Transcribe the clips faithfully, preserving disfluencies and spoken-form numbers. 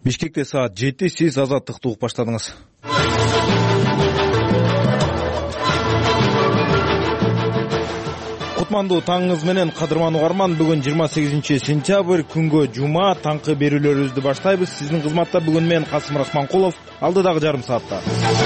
Бишкекте саат жети, сиз азаттыкты угуп баштадыңыз. Кутмандуу таңыңыз менен кадырман угарман. Бүгүн жыйырма сегизинчи сентябрь, күнгө жума, таңкы берүүлөрүбүздү баштайбыз. Сиздин кызматта бүгүн мен Касым Рахманкулов, алдыдагы жарым саатта.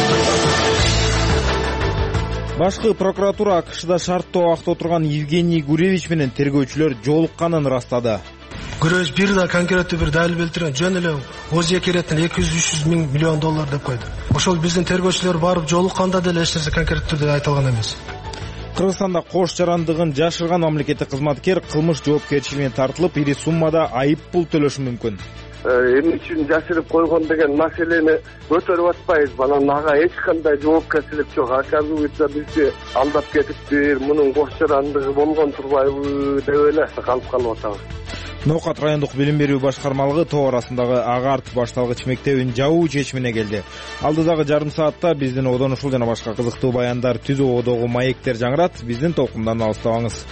Башкы прокуратура АКШда шарттуу абакта отурган Евгений Гуревич менен тергөөчүлөр жолукканын ырастады. Гуревич бир да конкреттүү бир далил келтирген, жөн эле Озия кереттен эки жүз үч жүз миң миллион доллар деп койду. Ошол биздин тергөөчүлөр барып жолукканда деле эч нерсе конкреттүү түрдө айтылган эмес. Кыргызстанда кош жарандыгын жашырган мамлекеттик кызматкер кылмыш жоопкерчилигине тартылып, ири суммада айып пул төлөшү мүмкүн. Эмне үчүн жашырып койгон деген маселени көтөрүп атпайбыз. Анан ага эч кандай жоопкерчилик жок. Оказывается, бизди алдап кетиптир, мунун кош жарандыгы болгон турбайбы деп эле калып калып атабыз. Ноокат райондук билим берүү башкармалыгы тоо арасындагы агарт башталгыч мектебин жабуу чечимине келди. Алдыдагы жарым саатта биздин одон ушул жана башка кызыктуу баяндар түзүүдөгү маектер жаңырат. Биздин толкундан алыстабаңыз.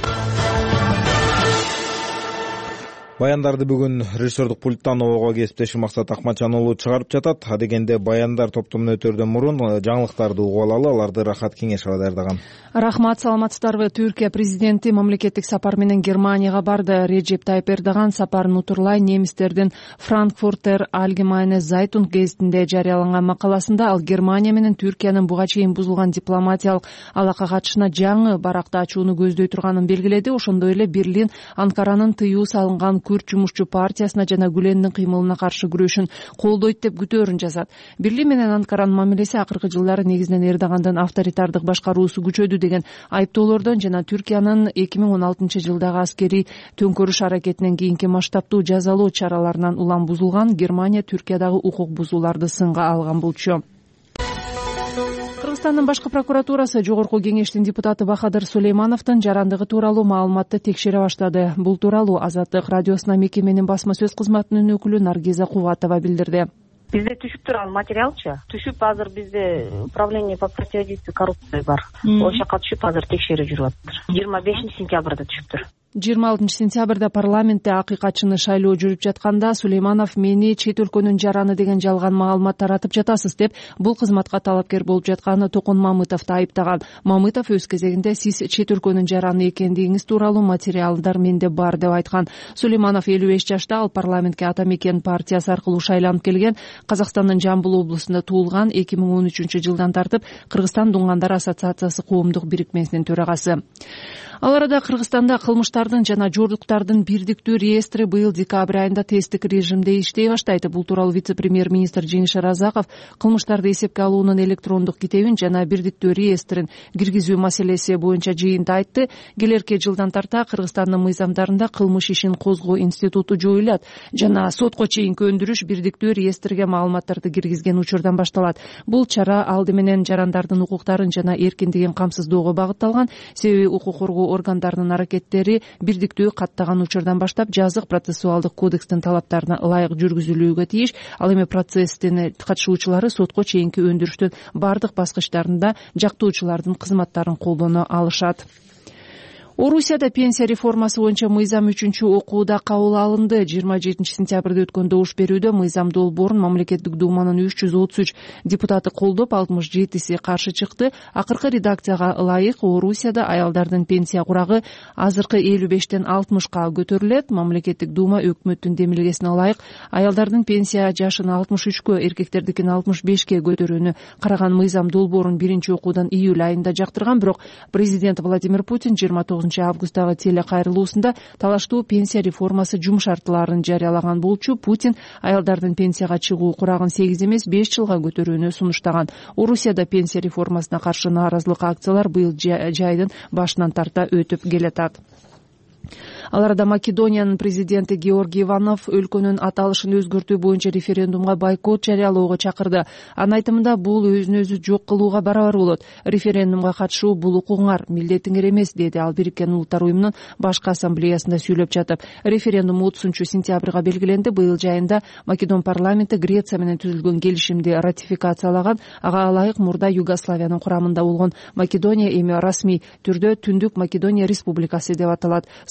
Баяндарды бүгүн режиссердук пульттан ого кесиптешим Максат Акматжан уулу чыгарып жатат. Адегенде баяндар топтомуна өтөрдөн мурун жаңылыктарды угуп алалы, аларды Рахат Кеңешова даярдаган. Рахмат, саламатсыздарбы? Түркия президенти мамлекеттик сапар менен Германияга барды. Реджеп Тайып Эрдоган сапарын утурлай немистердин Frankfurter Allgemeine Zeitung гезитинде жарыяланган макаласында ал Германия менен Түркиянын буга чейин бузулган дипломатиялык алака катышына жаңы баракта ачууну көздөй турганын белгиледи. Ошондой эле Берлин Анкаранын тыюу салынган Күрт жумушчу партиясына жана Гүлендин кыймылына каршы күрөшүн колдойт деп күтөөрүн жазат. Берлин менен Анкаранын мамилеси акыркы жылдары негизинен Эрдогандын авторитардык башкаруусу күчөдү деген айыптоолордон жана Түркиянын эки миң он алтынчы жылдагы аскерий төңкөрүш аракетинен кийинки масштабтуу жазалоо чараларынан улам бузулган. Германия Түркиядагы укук бузууларды сынга алган болчу. Кыргызстандын башкы прокуратурасы Жогорку кеңештин депутаты Бахадыр Сулеймановдун жарандыгы тууралуу маалыматты текшере баштады. Бул тууралуу Азаттык радиосуна мекеменин басма сөз кызматынын өкүлү Наргиза Кубатова билдирди. Бизде түшүптүр ал материалчы. Түшүп азыр бизде управление по противодействию коррупции бар. Ошол жака түшүп азыр текшерүү жүрүп атыптыр. жыйырма бешинчи сентябрда түшүптүр. жыйырма алтынчы сентябрда парламентте акыйкатчыны шайлоо жүрүп жатканда Сулейманов мени чет өлкөнүн жараны деген жалган маалымат таратып жатасыз деп бул кызматка талапкер болуп жатканы Токун Мамытовду айыптаган. Мамытов өз кезегинде сиз чет өлкөнүн жараны экендигиңиз тууралуу материалдар менде бар деп айткан. Сулейманов элүү беш жашта, ал парламентке Ата Мекен партиясы аркылуу шайланып келген. Казакстандын Жамбыл облусунда туулган. эки миң он үчүнчү жылдан тартып Кыргызстан Дуңгандар ассоциациясы коомдук бирикмесинин төрагасы. Ал арада Кыргызстанда кылмыштардын жана жордуктардын бирдиктүү реестри быйыл декабрь айында тесттик режимде иштей баштайт. Бул тууралуу вице-премьер-министр Женишер Разаков кылмыштарды эсепке алуунун электрондук китебин жана бирдиктүү реестрин киргизүү маселеси боюнча жыйында айтты. Келерки жылдан тарта Кыргызстандын мыйзамдарында кылмыш ишин козгоо институту жоюлат жана сотко чейинки өндүрүш бирдиктүү реестрге маалыматтарды киргизген учурдан башталат. Бул чара алды менен жарандардын укуктарын жана эркиндигин камсыздоого багытталган. Себеби укук коргоо органдарынын аракеттери бирдиктүү каттаган учурдан баштап жазык процессуалдык кодекстин талаптарына ылайык жүргүзүлүүгө тийиш. Ал эми процесстин катышуучулары сотко чейинки өндүрүштүн бардык баскычтарында жактоочулардын кызматтарын колдоно алышат. Орусияда пенсия реформасы боюнча мыйзам үчүнчү окууда кабыл алынды. жыйырма жетинчи сентябрда өткөн добуш берүүдө мыйзам долбоорун мамлекеттик думанын үч жүз отуз үч депутаты колдоп, алтымыш жетиси каршы чыкты. Акыркы редакцияга ылайык Орусияда аялдардын пенсия курагы азыркы элүү бештен алтымышка көтөрүлөт. Мамлекеттик дума өкмөттүн демилгесине ылайык аялдардын пенсия жашын алтымыш үчкө, эркектердикин алтымыш бешке көтөрүүнү караган мыйзам долбоорун биринчи окуудан июль айында жактырган. Бирок президент Владимир Путин жыйырма тогузунчу августагы теле кайрылуусунда талаштуу пенсия реформасы жумшартыларын жарыялаган болчу. Путин аялдардын пенсияга чыгуу курагын сегиз эмес беш жылга көтөрүүнү сунуштаган. Орусияда пенсия реформасына каршы нааразылык акциялар быйыл жайдын башынан тарта өтүп келатат. Ал арада Македониянын президенти Георгий Иванов өлкөнүн аталышын өзгөртүү боюнча референдумга бойкот жарыялоого чакырды. Анын айтымында бул өзүн өзү жок кылууга барабар болот. Референдумга катышуу бул укугуңар, милдетиңер эмес, деди ал Бириккен Улуттар уюмунун башкы ассамблеясында сүйлөп жатып. Референдум отузунчу сентябрга белгиленди. Быйыл жайында Македон парламенти Греция менен түзүлгөн келишимди ратификациялаган. Ага ылайык мурда Югославиянын курамында болгон Македония эми расмий түрдө Түндүк Македония республикасы деп аталат. Скопье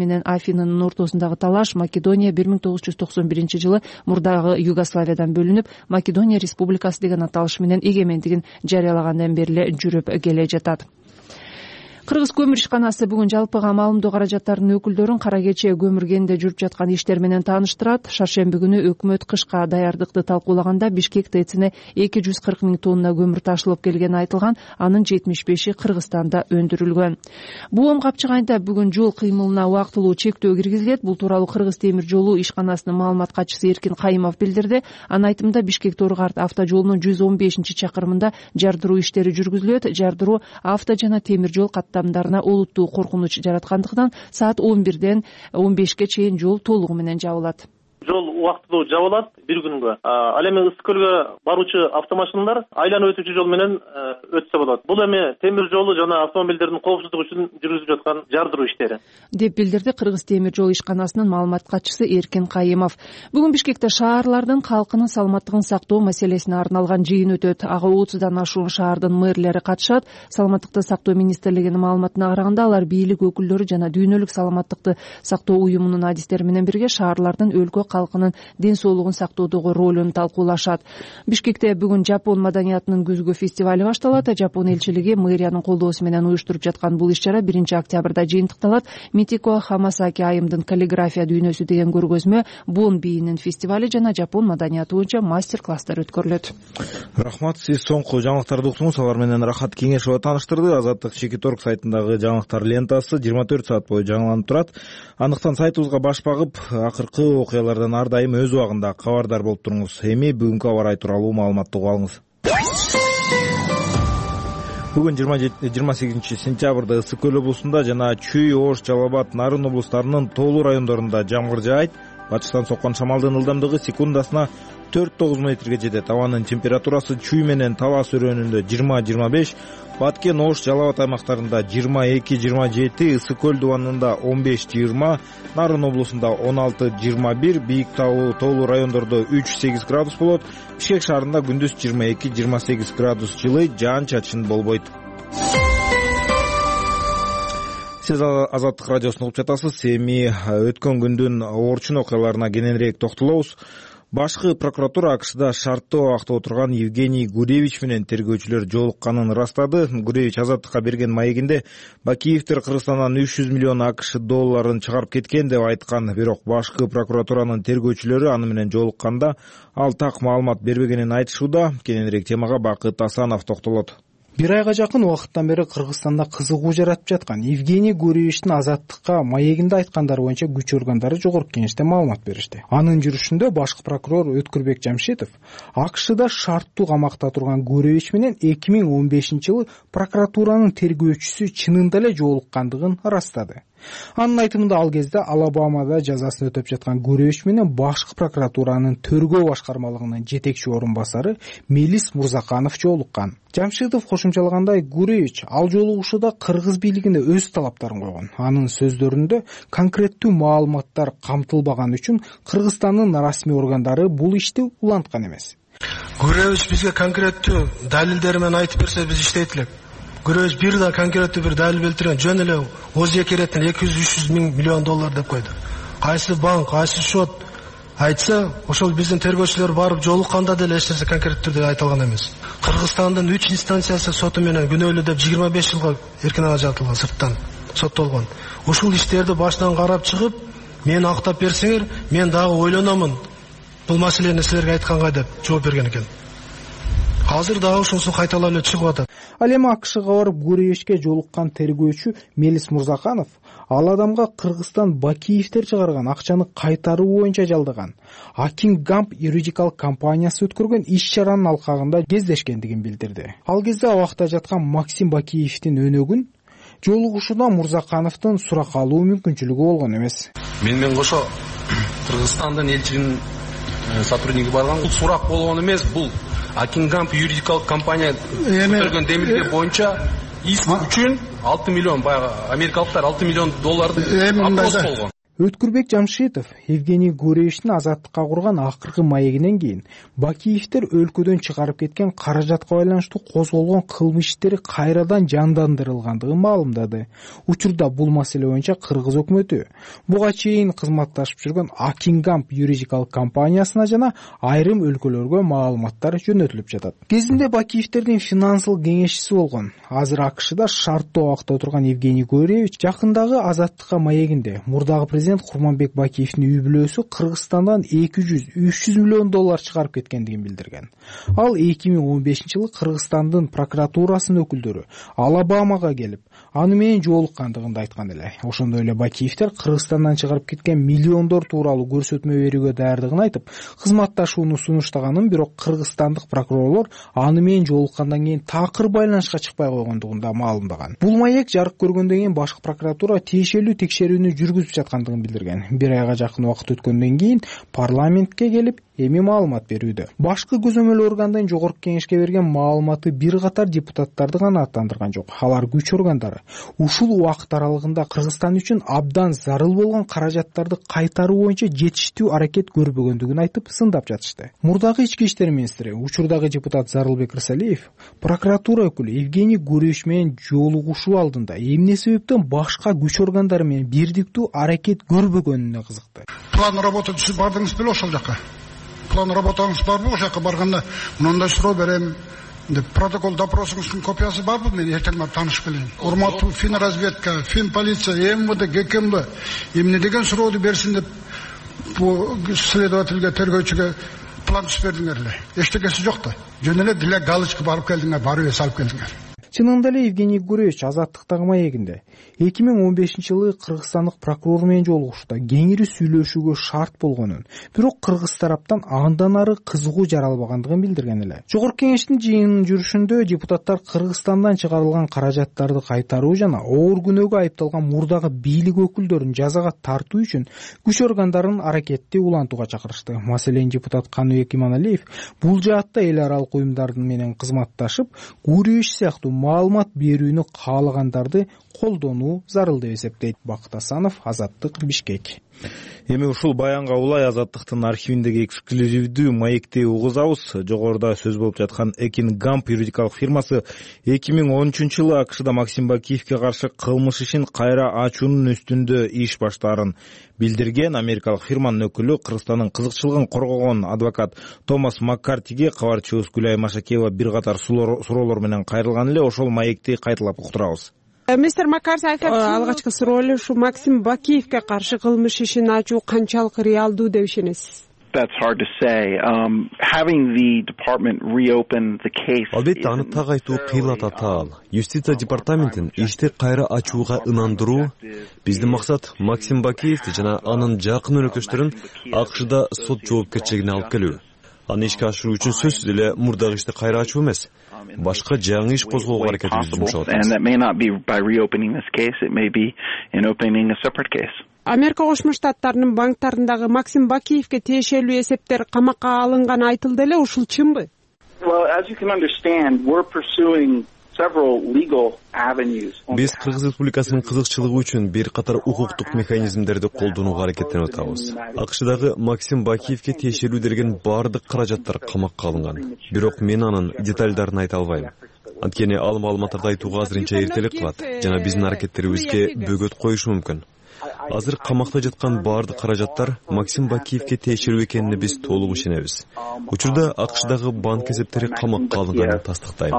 менен Афинанын ортосундагы талаш Македония бир миң тогуз жүз токсон биринчи жылы мурдагы Югославиядан бөлүнүп Македония Республикасы деген аталыш менен эгемендигин жарыялагандан бери эле жүрүп келе жатат. Кыргыз көмүр ишканасы бүгүн жалпыга маалымдоо каражаттарынын өкүлдөрүн кара кече көмүр кенде жүрүп жаткан иштер менен тааныштырат. Шаршемби күнү өкмөт кышка даярдыкты талкуулаганда Бишкек ТЭЦине эки жүз кырк миң тонна көмүр ташылып келгени айтылган, анын жетимиш беши Кыргызстанда өндүрүлгөн. Буом Капчыгайда бүгүн жол кыймылына убактылуу чектөө киргизилет. Бул тууралуу Кыргыз темир жолу ишканасынын маалымат катчысы Эркин Кайымов билдирди. Анын айтымында Бишкек Торгарт автожолунун жүз он бешинчи чакырымында жардыруу иштери жүргүзүлөт. Жардыруу авто жана темир жол каттамдарына олуттуу коркунуч жараткандыктан саат он бирден он бешке чейин жол толугу менен жабылат. Жол убактылуу жабылат бир күнгө. Ал эми Ысык көлгө баруучу автомашиналар айланып өтүүчү жол менен өтсө болот. Бул эми темир жолу жана автомобилдердин коопсуздугу үчүн жүргүзүлүп жаткан жардыруу иштери, деп билдирди Кыргыз темир жол ишканасынын маалымат катчысы Эркин Кайымов. Бүгүн Бишкекте шаарлардын калкынын саламаттыгын сактоо маселесине арналган жыйын өтөт. Ага отуздан ашуун шаардын мэрлери катышат. Саламаттыкты сактоо министрлигинин маалыматына караганда, алар бийлик өкүлдөрү жана дүйнөлүк саламаттыкты сактоо уюмунун адистери менен бирге шаарлардын өлкө калкынын ден соолугун сактоодогу ролун талкуулашат. Бишкекте бүгүн Жапон маданиятынын күзгү фестивали башталат. Жапон элчилиги мэриянын колдоосу менен уюштуруп жаткан бул иш-чара биринчи октябрда жыйынтыкталат. Митико Хамасаки айымдын каллиграфия дүйнөсү деген көргөзмө, Бон бийинин фестивали жана Жапон маданияты боюнча мастер-класстар өткөрүлөт. Рахмат, сиз соңку жаңылыктарды уктуңуз. Алар менен Рахат Кеңешова тааныштырды. Азаттык Чекиторг сайтындагы жаңылыктар лентасы жыйырма төрт саат бою жаңыланып турат. Андыктан сайтыбызга баш багып, акыркы окуялардан ар дайым өз убагында кабардар болуп туруңуз. Эми бүгүнкү аба ырайы тууралуу маалыматты угуп алыңыз. Бүгүн жыйырма сегизинчи сентябрда Ысык көл облусунда жана Чүй, Ош, Жалал Абад, Нарын облустарынын тоолуу райондорунда жамгыр жаайт. Батыштан соккон шамалдын ылдамдыгы секундасына төрт тогуз метрге жетет. Абанын температурасы Чүй менен Талас өрөөнүндө жыйырма жыйырма беш, Баткен, Ош, Жалал Абад аймактарында жыйырма эки жыйырма жети, Ысык көл дубанында он беш жыйырма, Нарын облусунда он алты жыйырма бир, бийик таулуу тоолуу райондордо үч сегиз градус болот. Бишкек шаарында күндүз жыйырма эки жыйырма сегиз градус жылый, жаан-чачын болбойт. Сиз Азаттык радиосун угуп жатасыз. Эми өткөн күндүн орчун окуяларына кененирээк токтолобуз. Башкы прокуратура АКШда шарттуу абакта отурган Евгений Гуревич менен тергөөчүлөр жолукканын ырастады. Гуревич Азаттыкка берген маегинде Бакиевдер Кыргызстандан үч жүз миллион АКШ долларын чыгарып кеткен деп айткан. Бирок башкы прокуратуранын тергөөчүлөрү аны менен жолукканда ал так маалымат бербегенин айтышууда. Кененирээк темага Бакыт Асанов токтолот. Бир айга жакын убакыттан бери Кыргызстанда кызыгуу жаратып жаткан Евгений Гуревичтин Азаттыкка маегинде айткандары боюнча күч органдары жогорку кеңеште маалымат беришти. Анын жүрүшүндө башкы прокурор Өткүрбек Жамшитов АКШда шарттуу камакта турган Гуревич менен эки миң он бешинчи жылы прокуратуранын тергөөчүсү чынында эле жолуккандыгын ырастады. Анын айтымында ал кезде Алабамада жазасын өтөп жаткан Гуревич менен башкы прокуратуранын төргөө башкармалыгынын жетекчи орун басары Мелис Мурзаканов жолуккан. Жамшитов кошумчалагандай, Гуревич ал жолугушууда кыргыз бийлигине өз талаптарын койгон. Анын сөздөрүндө конкреттүү маалыматтар камтылбаган үчүн Кыргызстандын расмий органдары бул ишти уланткан эмес. Гуревич бизге конкреттүү далилдери менен айтып берсе биз иштейт элек. Гуревич бир да конкреттүү бир далил келтирген, жөн эле ОЗЕК эреттен эки жүз үч жүз миң миллион доллар деп койду. Кайсы банк, кайсы счет айтса, ошол биздин тергөөчүлөр барып жолукканда деле эч нерсе конкреттүү түрдө айта алган эмес. Кыргызстандын үч инстанциясы соту менен күнөөлүү деп жыйырма беш жылга эркин ажыратылган, сырттан соттолгон. Ушул иштерди башынан карап чыгып, мени актап берсеңер, мен дагы ойлономун бул маселени силерге айтканга деп жооп берген экен. Азыр дагы ушунусу кайталап эле чыгып атат. Ал эми АКШга барып Гуревичке жолуккан тергөөчү Мелис Мурзаканов ал адамга Кыргызстан Бакиевдер чыгарган акчаны кайтаруу боюнча жалдаган Акин Гамп юридикалык компаниясы өткөргөн иш-чаранын алкагында кездешкендигин билдирди. Ал кезде абакта жаткан Максим Бакиевдин өнөгүн жолугушууда Мурзакановдун сурак алуу мүмкүнчүлүгү болгон эмес. Мен менен кошо Кыргызстандын элчилигинин сотрудниги барган. Бул сурак болгон эмес, бул Акингамп юридикалык компания көтөргөн демилге боюнча иск үчүн алты миллион, баягы америкалыктар алты миллион долларды вопрос болгон. Өткүрбек Жамшитов Евгений Гуревичтин азаттыкка курган акыркы маегинен кийин Бакиевдер өлкөдөн чыгарып кеткен каражатка байланыштуу козголгон кылмыш иштери кайрадан жандандырылгандыгын маалымдады. Учурда бул маселе боюнча Кыргыз өкмөтү буга чейин кызматташып жүргөн Акингамп юридикалык компаниясына жана айрым өлкөлөргө маалыматтар жөнөтүлүп жатат. Кезинде Бакиевдердин финансылык кеңешчиси болгон, азыр АКШда шарттуу абакта отурган Евгений Гуревич жакындагы азаттыкка маегинде мурдагы президент Курманбек Бакиевдин үй бүлөсү Кыргызстандан эки жүз үч жүз миллион доллар чыгарып кеткендигин билдирген. Ал эки миң он бешинчи жылы Кыргызстандын прокуратурасынын өкүлдөрү Алабамага келип, аны менен жолуккандыгын да айткан эле. Ошондой эле Бакиевдер Кыргызстандан чыгарып кеткен миллиондор тууралуу көрсөтмө берүүгө даярдыгын айтып, кызматташууну сунуштаганын, бирок кыргызстандык прокурорлор аны менен жолуккандан кийин такыр байланышка чыкпай койгондугун да маалымдаган. Бул маек жарык көргөндөн кийин башкы прокуратура тиешелүү текшерүүнү жүргүзүп жаткандыгын билдирген. Бир айга жакын убакыт өткөндөн кийин парламентке келип эми маалымат берүүдө. Башкы көзөмөл органдын жогорку кеңешке берген маалыматы бир катар депутаттарды гана аттандырган жок. Алар күч органдары ушул убакыт аралыгында Кыргызстан үчүн абдан зарыл болгон каражаттарды кайтаруу боюнча жетиштүү аракет көрбөгөндүгүн айтып сындап жатышты. Мурдагы ички иштер министри, учурдагы депутат Зарылбек Рысалиев прокуратура өкүлү Евгений Гуревич менен жолугушуу алдында эмне себептен башка күч органдары менен бирдиктүү аракет көрбөгөнүнө кызыкты. План работы сиз бардыңыз беле ошол жака? План работаңыз барбы? Ошол жака барганда мындай суроо берем деп протокол допросуңуздун копиясы барбы? Мен эртең барып таанышып келейин. Урматтуу фин разведка, фин полиция, МВД, ГКМБ эмне деген сурооду берсин деп бул следовательге, тергөөчүгө план түзүп бердиңер эле. Эчтекеси жок да. Жөн эле деле галочка барып келдиңер, барып эс алып келдиңер. Чынында эле Евгений Гуревич азаттыктагы маегинде эки миң он бешинчи жылы кыргызстандык прокурор менен жолугушта кеңири сүйлөшүүгө шарт болгонун, бирок кыргыз тараптан андан ары кызыгуу жаралбагандыгын билдирген эле. Жогорку кеңештин жыйынынын жүрүшүндө депутаттар Кыргызстандан чыгарылган каражаттарды кайтаруу жана оор күнөөгө айыпталган мурдагы бийлик өкүлдөрүн жазага тартуу үчүн күч органдарын аракетти улантууга чакырышты. Маселен, депутат Каныбек Иманалиев бул жаатта эл аралык уюмдардын менен кызматташып, Гуревич сыяктуу маалымат берүүнү каалагандарды колдонуу зарыл деп эсептейт. Бакыт Асанов, Азаттык, Бишкек. Эми ушул баянга улай Азаттыктын архивиндеги эксклюзивдүү маекти угузабыз. Жогоруда сөз болуп жаткан Акингамп юридикалык фирмасы эки миң он үчүнчү жылы АКШда Максим Бакиевке каршы кылмыш ишин кайра ачуунун үстүндө иш баштаарын билдирген. Америкалык фирманын өкүлү Кыргызстандын кызыкчылыгын коргогон адвокат Томас Маккартиге кабарчыбыз Гүлай Машакеева бир катар суроолор менен кайрылган эле. Ошол маекти кайталап уктурабыз. Мистер Маккарти, алгачкы суроо ушу Максим Бакиевке каршы кылмыш ишин ачуу канчалык реалдуу деп ишенесиз? That's hard to say. Um, having the department reopen the case. Албетте, аны так айтуу кыйла татаал. Юстиция департаментин ишти кайра ачууга ынандыруу. Биздин максат Максим Бакиевди жана анын жакын өнөктөштөрүн АКШда сот жоопкерчилигине алып келүү. Аны ишке ашыруу үчүн сөзсүз эле мурдагы ишти кайра ачуу эмес, башка жаңы иш козгоого аракетибизди жумшап атабыз. Америка Кошмо Штаттарынын банктарындагы Максим Бакиевке тиешелүү эсептер камакка алынганы айтылды эле, ушул чынбы? Well, as you can understand, we're pursuing several legal avenues. Биз Кыргыз Республикасынын кызыкчылыгы үчүн бир катар укуктук механизмдерди колдонууга аракеттенип атабыз. АКШдагы Максим Бакиевке тиешелүү делген бардык каражаттар камакка алынган. Бирок мен анын детальдарын айта албайм. Анткени ал маалыматтарды айтууга азырынча эртелик кылат жана биздин аракеттерибизге бөгөт коюшу мүмкүн. Азыр камакта жаткан бардык каражаттар Максим Бакиевке тиешелүү экенине биз толук ишенебиз. Учурда АКШдагы банк эсептери камакка алынганын тастыктайм.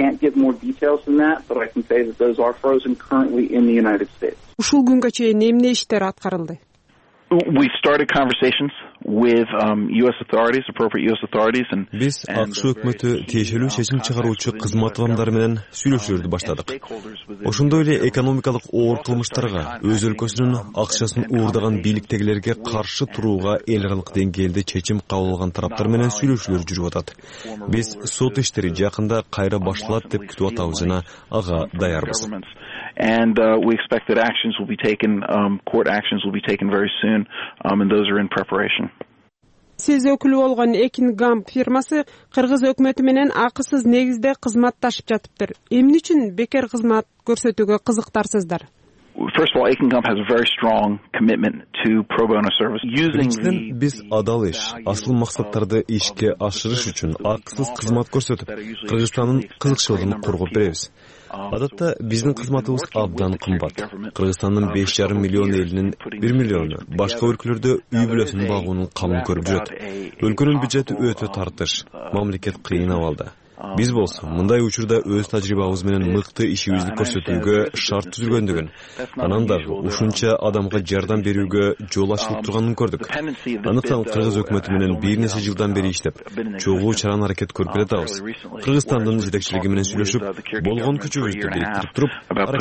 Ушул күнгө чейин эмне иштер аткарылды? We started conversations with um, U S authorities, appropriate U S authorities, and Биз АКШ өкмөтү тиешелүү чечим чыгаруучу кызмат адамдары менен сүйлөшүүлөрдү баштадык. Ошондой эле экономикалык оор кылмыштарга, өз өлкөсүнүн акчасын уурдаган бийликтегилерге каршы турууга эл аралык деңгээлде чечим кабыл алган тараптар менен сүйлөшүүлөр жүрүп атат. Биз сот иштери жакында кайра башталат деп күтүп атабыз жана ага даярбыз. And uh, we expect that actions will be taken, um, court actions will be taken very soon, um, and those are in preparation. Сиз өкүлү болгон Акингамп фирмасы Кыргыз өкмөтү менен акысыз негизде кызматташып жатыптыр. Эмне үчүн бекер кызмат көрсөтүүгө кызыктарсыздар? First of all, Akin Gump has a very strong commitment to pro bono service. Биринчиден, биз адал иш, асыл максаттарды ишке ашырыш үчүн акысыз кызмат көрсөтүп, Кыргызстандын кызыкчылыгын коргоп беребиз. Адатта биздин кызматыбыз абдан кымбат. Кыргызстандын беш жарым миллион элинин бир миллиону башка өлкөлөрдө үй бүлөсүн багуунун камын көрүп жүрөт. Өлкөнүн бюджети өтө тартыш, мамлекет кыйын абалда. Биз болсо мындай учурда өз тажрыйбабыз менен мыкты ишибизди көрсөтүүгө шарт түзүлгөндүгүн, анан дагы ушунча адамга жардам берүүгө жол ачылып турганын көрдүк. Андыктан Кыргыз өкмөтү менен бир нече жылдан бери иштеп, чогуу чаран аракет көрүп келатабыз. Кыргызстандын жетекчилиги менен сүйлөшүп, болгон күчүбүздү бириктирип туруп,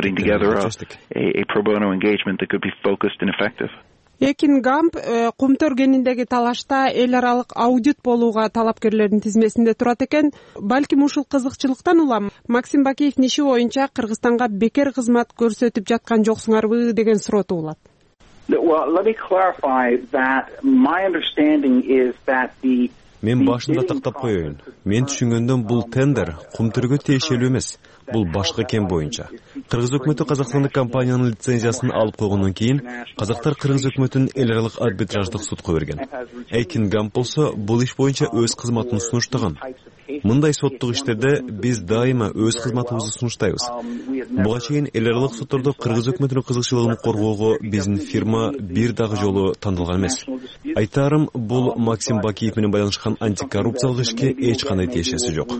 Akin Gump Кумтөр кениндеги талашта эл аралык аудит болууга талапкерлердин тизмесинде турат экен. Балким ушул кызыкчылыктан улам Максим Бакиевдин иши боюнча Кыргызстанга бекер кызмат көрсөтүп жаткан жоксуңарбы деген суроо туулат. Мен башында тактап коеюн. Мен түшүнгөндөн бул тендер Кумтөргө тиешелүү эмес. Бул башка кен боюнча. Кыргыз өкмөтү Казакстандык компаниянын лицензиясын алып койгондон кийин казактар Кыргыз өкмөтүн эл аралык арбитраждык судко берген. Akin Gump болсо бул иш боюнча өз кызматын сунуштаган. Мындай соттук иштерде биз дайыма өз кызматыбызды сунуштайбыз. Буга чейин эл аралык соттордо Кыргыз өкмөтүнүн кызыкчылыгын коргоого биздин фирма бир дагы жолу тандалган эмес. Айтарым, бул Максим Бакиев менен байланышкан антикоррупциялык ишке эч кандай тиешеси жок.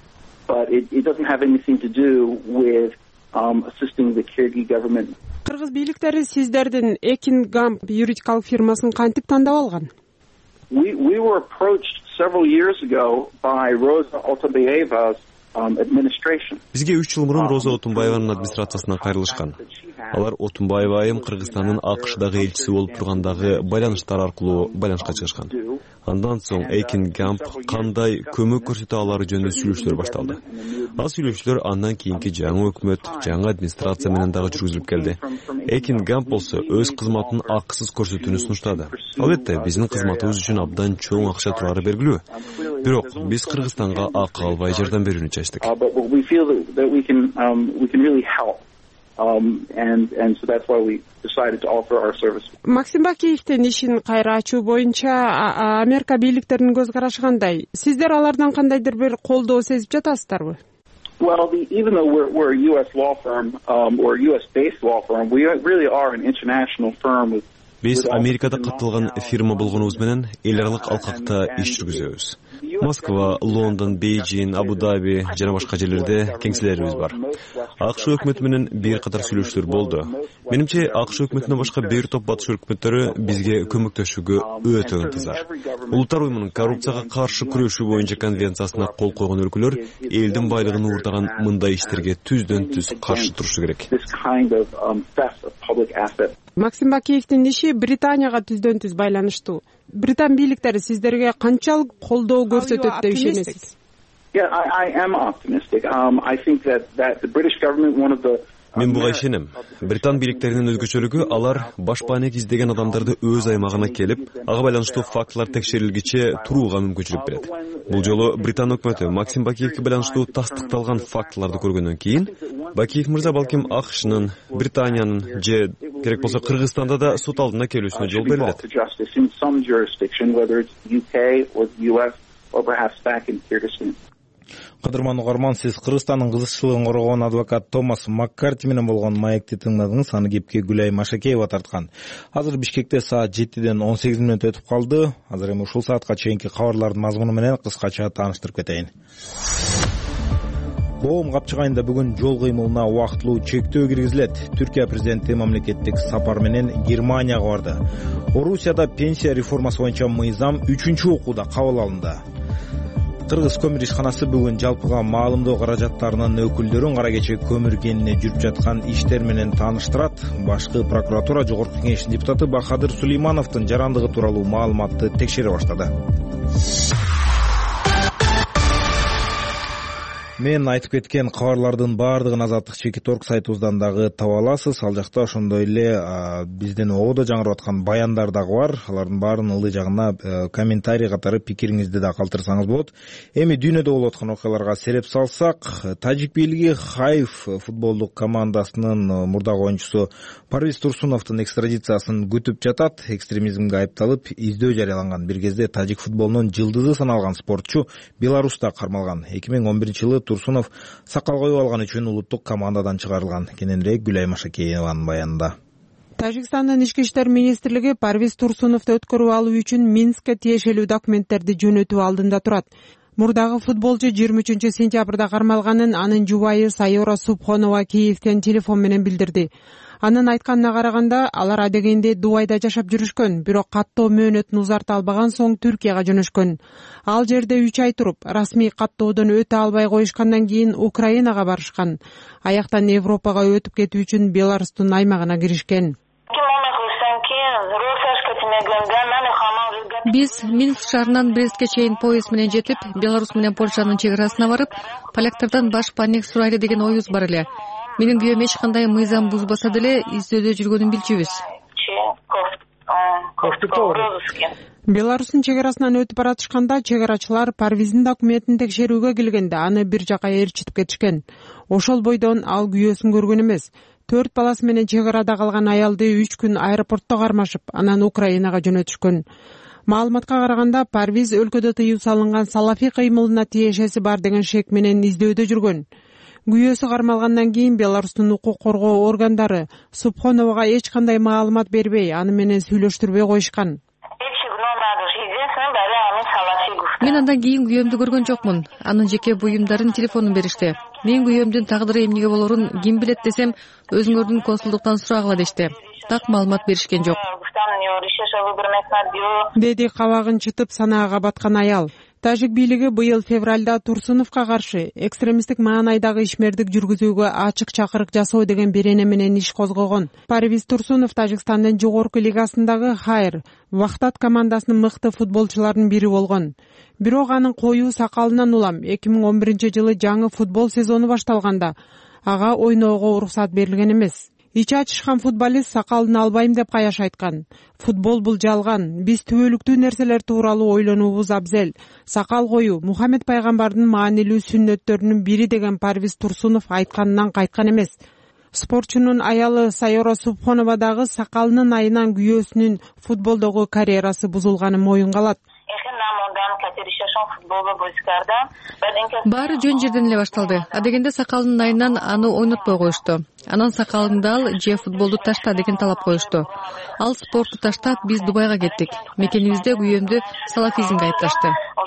Кыргыз бийликтери сиздердин Akin Gump юридикалык фирмасын кантип тандап алган? We we were approached several years ago by Rosa Otunbayeva's um, administration. Бизге үч жыл мурун Роза Отунбаеванын администрациясынан кайрылышкан. Алар Отунбаева айым Кыргызстандын АКШдагы элчиси болуп тургандагы байланыштар аркылуу байланышка чыгышкан. Андан соң Akin Gump кандай көмөк көрсөтө алары жөнүндө сүйлөшүүлөр башталды. Ал сүйлөшүүлөр андан кийинки жаңы өкмөт, жаңы администрация менен дагы жүргүзүлүп келди. Akin Gump болсо өз кызматын акысыз көрсөтүүнү сунуштады. Албетте, биздин кызматыбыз үчүн абдан чоң акча турары белгилүү. Бирок биз Кыргызстанга акы албай жардам берүүнү чечтик. Um, and, and so that's why we decided to offer our service. Максим Бакиевдин ишин кайра ачуу боюнча Америка бийликтеринин көз карашы кандай? Сиздер алардан кандайдыр бир колдоо сезип жатасыздарбы? Well, the, even though we're, we're a U S law firm um, or a U S-based law firm, we really are an international firm with Биз Америкада катталган фирма болгонубуз менен эл аралык алкакта иш жүргүзөбүз. Москва, Лондон, Бейжин, Абу-Даби жана башка жерлерде кеңселерибиз бар. АКШ өкмөтү менен бир катар сүйлөшүүлөр болду. Менимче АКШ өкмөтүнөн башка бир топ батыш өкмөттөрү бизге көмөктөшүүгө өтө ынтызар. Улуттар уюмунун коррупцияга каршы күрөшүү боюнча конвенциясына кол койгон өлкөлөр элдин байлыгын уурдаган мындай иштерге түздөн түз каршы турушу керек. Максим Бакиевдин иши Британияга түздөн түз байланыштуу. Британ бийликтери сиздерге канчалык колдоо көрсөтөт деп ишенесиз? Yeah, I, I am optimistic. Um, I think that, that the British government, one of the Мен буга ишенем. Британ бийликтеринин өзгөчөлүгү алар баш баанек издеген адамдарды өз аймагына келип, ага байланыштуу фактылар текшерилгиче турууга мүмкүнчүлүк берет. Бул жолу Британ өкмөтү Максим Бакиевге байланыштуу тастыкталган фактыларды көргөндөн кийин, Бакиев мырза балким АКШнын, Британиянын же керек болсо Кыргызстанда да суд алдына келүүсүнө жол берилет. Кадырман угарман, сиз Кыргызстандын кызыкчылыгын коргон адвокат Томас Маккарти менен болгон маекти тыңдадыңыз. Аны кепке Гүлай Машакеева тарткан. Азыр Бишкекте саат жетиден он сегиз мүнөт өтүп калды. Азыр эми ушул саатка чейинки кабарлардын мазмуну менен кыскача тааныштырып кетейин. Боом Капчык айында бүгүн жол кыймылына убактылуу чектөө киргизилет. Түркия президенти мамлекеттик сапар менен Германияга барды. Орусияда пенсия реформасы боюнча мыйзам үчүнчү окууда кабыл алынды. Кыргыз көмүр ишканасы бүгүн жалпыга маалымдоо каражаттарынын өкүлдөрүн кара кече көмүр кенине жүрүп жаткан иштер менен тааныштырат. Башкы прокуратура Жогорку Кеңештин депутаты Бахадыр Сулеймановдун жарандыгы тууралуу маалыматты текшере баштады. мен айтып кеткен кабарлардын баардыгын азаттык чекит орг сайтыбыздан дагы таба аласыз. Ал жакта ошондой эле бизден ободо жаңырып аткан баяндар дагы бар. Алардын баарынын ылдый жагына комментарий катары пикириңизди да калтырсаңыз болот. Эми дүйнөдө болуп аткан окуяларга сереп салсак, тажик бийлиги Хайф футболдук командасынын мурдагы оюнчусу Парвиз Турсуновдун экстрадициясын күтүп жатат. Экстремизмге айыпталып издөө жарыяланган. Бир кезде тажик футболунун жылдызы саналган спортчу Беларуста кармалган. эки миң он биринчи жылы Турсунов сакал коюп алган үчүн улуттук командадан чыгарылган. Кененирээк Гүлай Машакееванын баянында. Тажикстандын ички иштер министрлиги Парвиз Турсуновду өткөрүп алуу үчүн Минскке тиешелүү документтерди жөнөтүү алдында турат. Мурдагы футболчу жыйырма үчүнчү сентябрда кармалганын анын жубайы Сайора Субхонова Киевден телефон менен билдирди. Анын айтканына караганда, алар адегенде Дубайда жашап жүрүшкөн, бирок каттоо мөөнөтүн узарта албаган соң Түркияга жөнөшкөн. Ал жерде үч ай туруп, расмий каттоодон өтө албай коюшкандан кийин Украинага барышкан. Аяктан Европага өтүп кетүү үчүн Беларустун аймагына киришкен. Биз Минск шаарынан Брестке чейин поезд менен жетип, Беларусь менен Польшанын чек арасына барып, поляктардан баш паник сурайлы деген оюбуз бар эле. Менин күйөөм эч кандай мыйзам бузбаса деле издөөдө жүргөнүн билчүбүз. Беларустун чек арасынан өтүп баратышканда чек арачылар Парвиздин документин текшерүүгө келгенде аны бир жака ээрчитип кетишкен. Ошол бойдон ал күйөөсүн көргөн эмес. Төрт баласы менен чек арада калган аялды үч күн аэропортто кармашып, анан Украинага жөнөтүшкөн. Маалыматка караганда, Парвиз өлкөдө тыюу салынган салафий кыймылына тиешеси бар деген шек менен издөөдө жүргөн. Күйөөсү кармалгандан кийин Беларустун укук коргоо органдары Субхоновага эч кандай маалымат бербей, аны менен сүйлөштүрбөй коюшкан. Мен андан кийин күйөөмдү көргөн жокмун. Анын жеке буюмдарын телефонун беришти. Мен күйөөмдүн тагдыры эмнеге болорун ким билет десем, өзүңөрдүн консулдуктан сурагыла дешти. Так маалымат беришкен жок. Деди кабагын чытып санаага баткан аял. Тажик бийлиги быйыл февралда Турсуновго каршы экстремисттик маанайдагы ишмердик жүргүзүүгө ачык чакырык жасоо деген берене менен иш козгогон. Парвиз Турсунов Тажикстандын жогорку лигасындагы Хайр Вахтат командасынын мыкты футболчуларынын бири болгон. Бирок анын коюу сакалынан улам эки миң он биринчи жылы жаңы футбол сезону башталганда ага ойноого уруксат берилген эмес. Ичи ачышкан футболист сакалын албайм деп каяш айткан. Футбол бул жалган. Биз түбөлүктүү нерселер тууралуу ойлонуубуз абзел. Сакал коюу Мухаммед пайгамбардын маанилүү сүннөттөрүнүн бири деген Парвиз Турсунов айтканынан кайткан эмес. Спортчунун аялы Сайора Субхонова дагы сакалынын айынан күйөөсүнүн футболдогу карьерасы бузулганын моюнга алат. Баары жөн жерден эле башталды. Адегенде сакалынын айынан аны ойнотпой коюшту. Анан сакалыңды ал же футболду ташта деген талап коюшту. Ал спортту таштап, биз Дубайга кеттик. Мекенибизде күйөөмдү салафизмге айыпташты.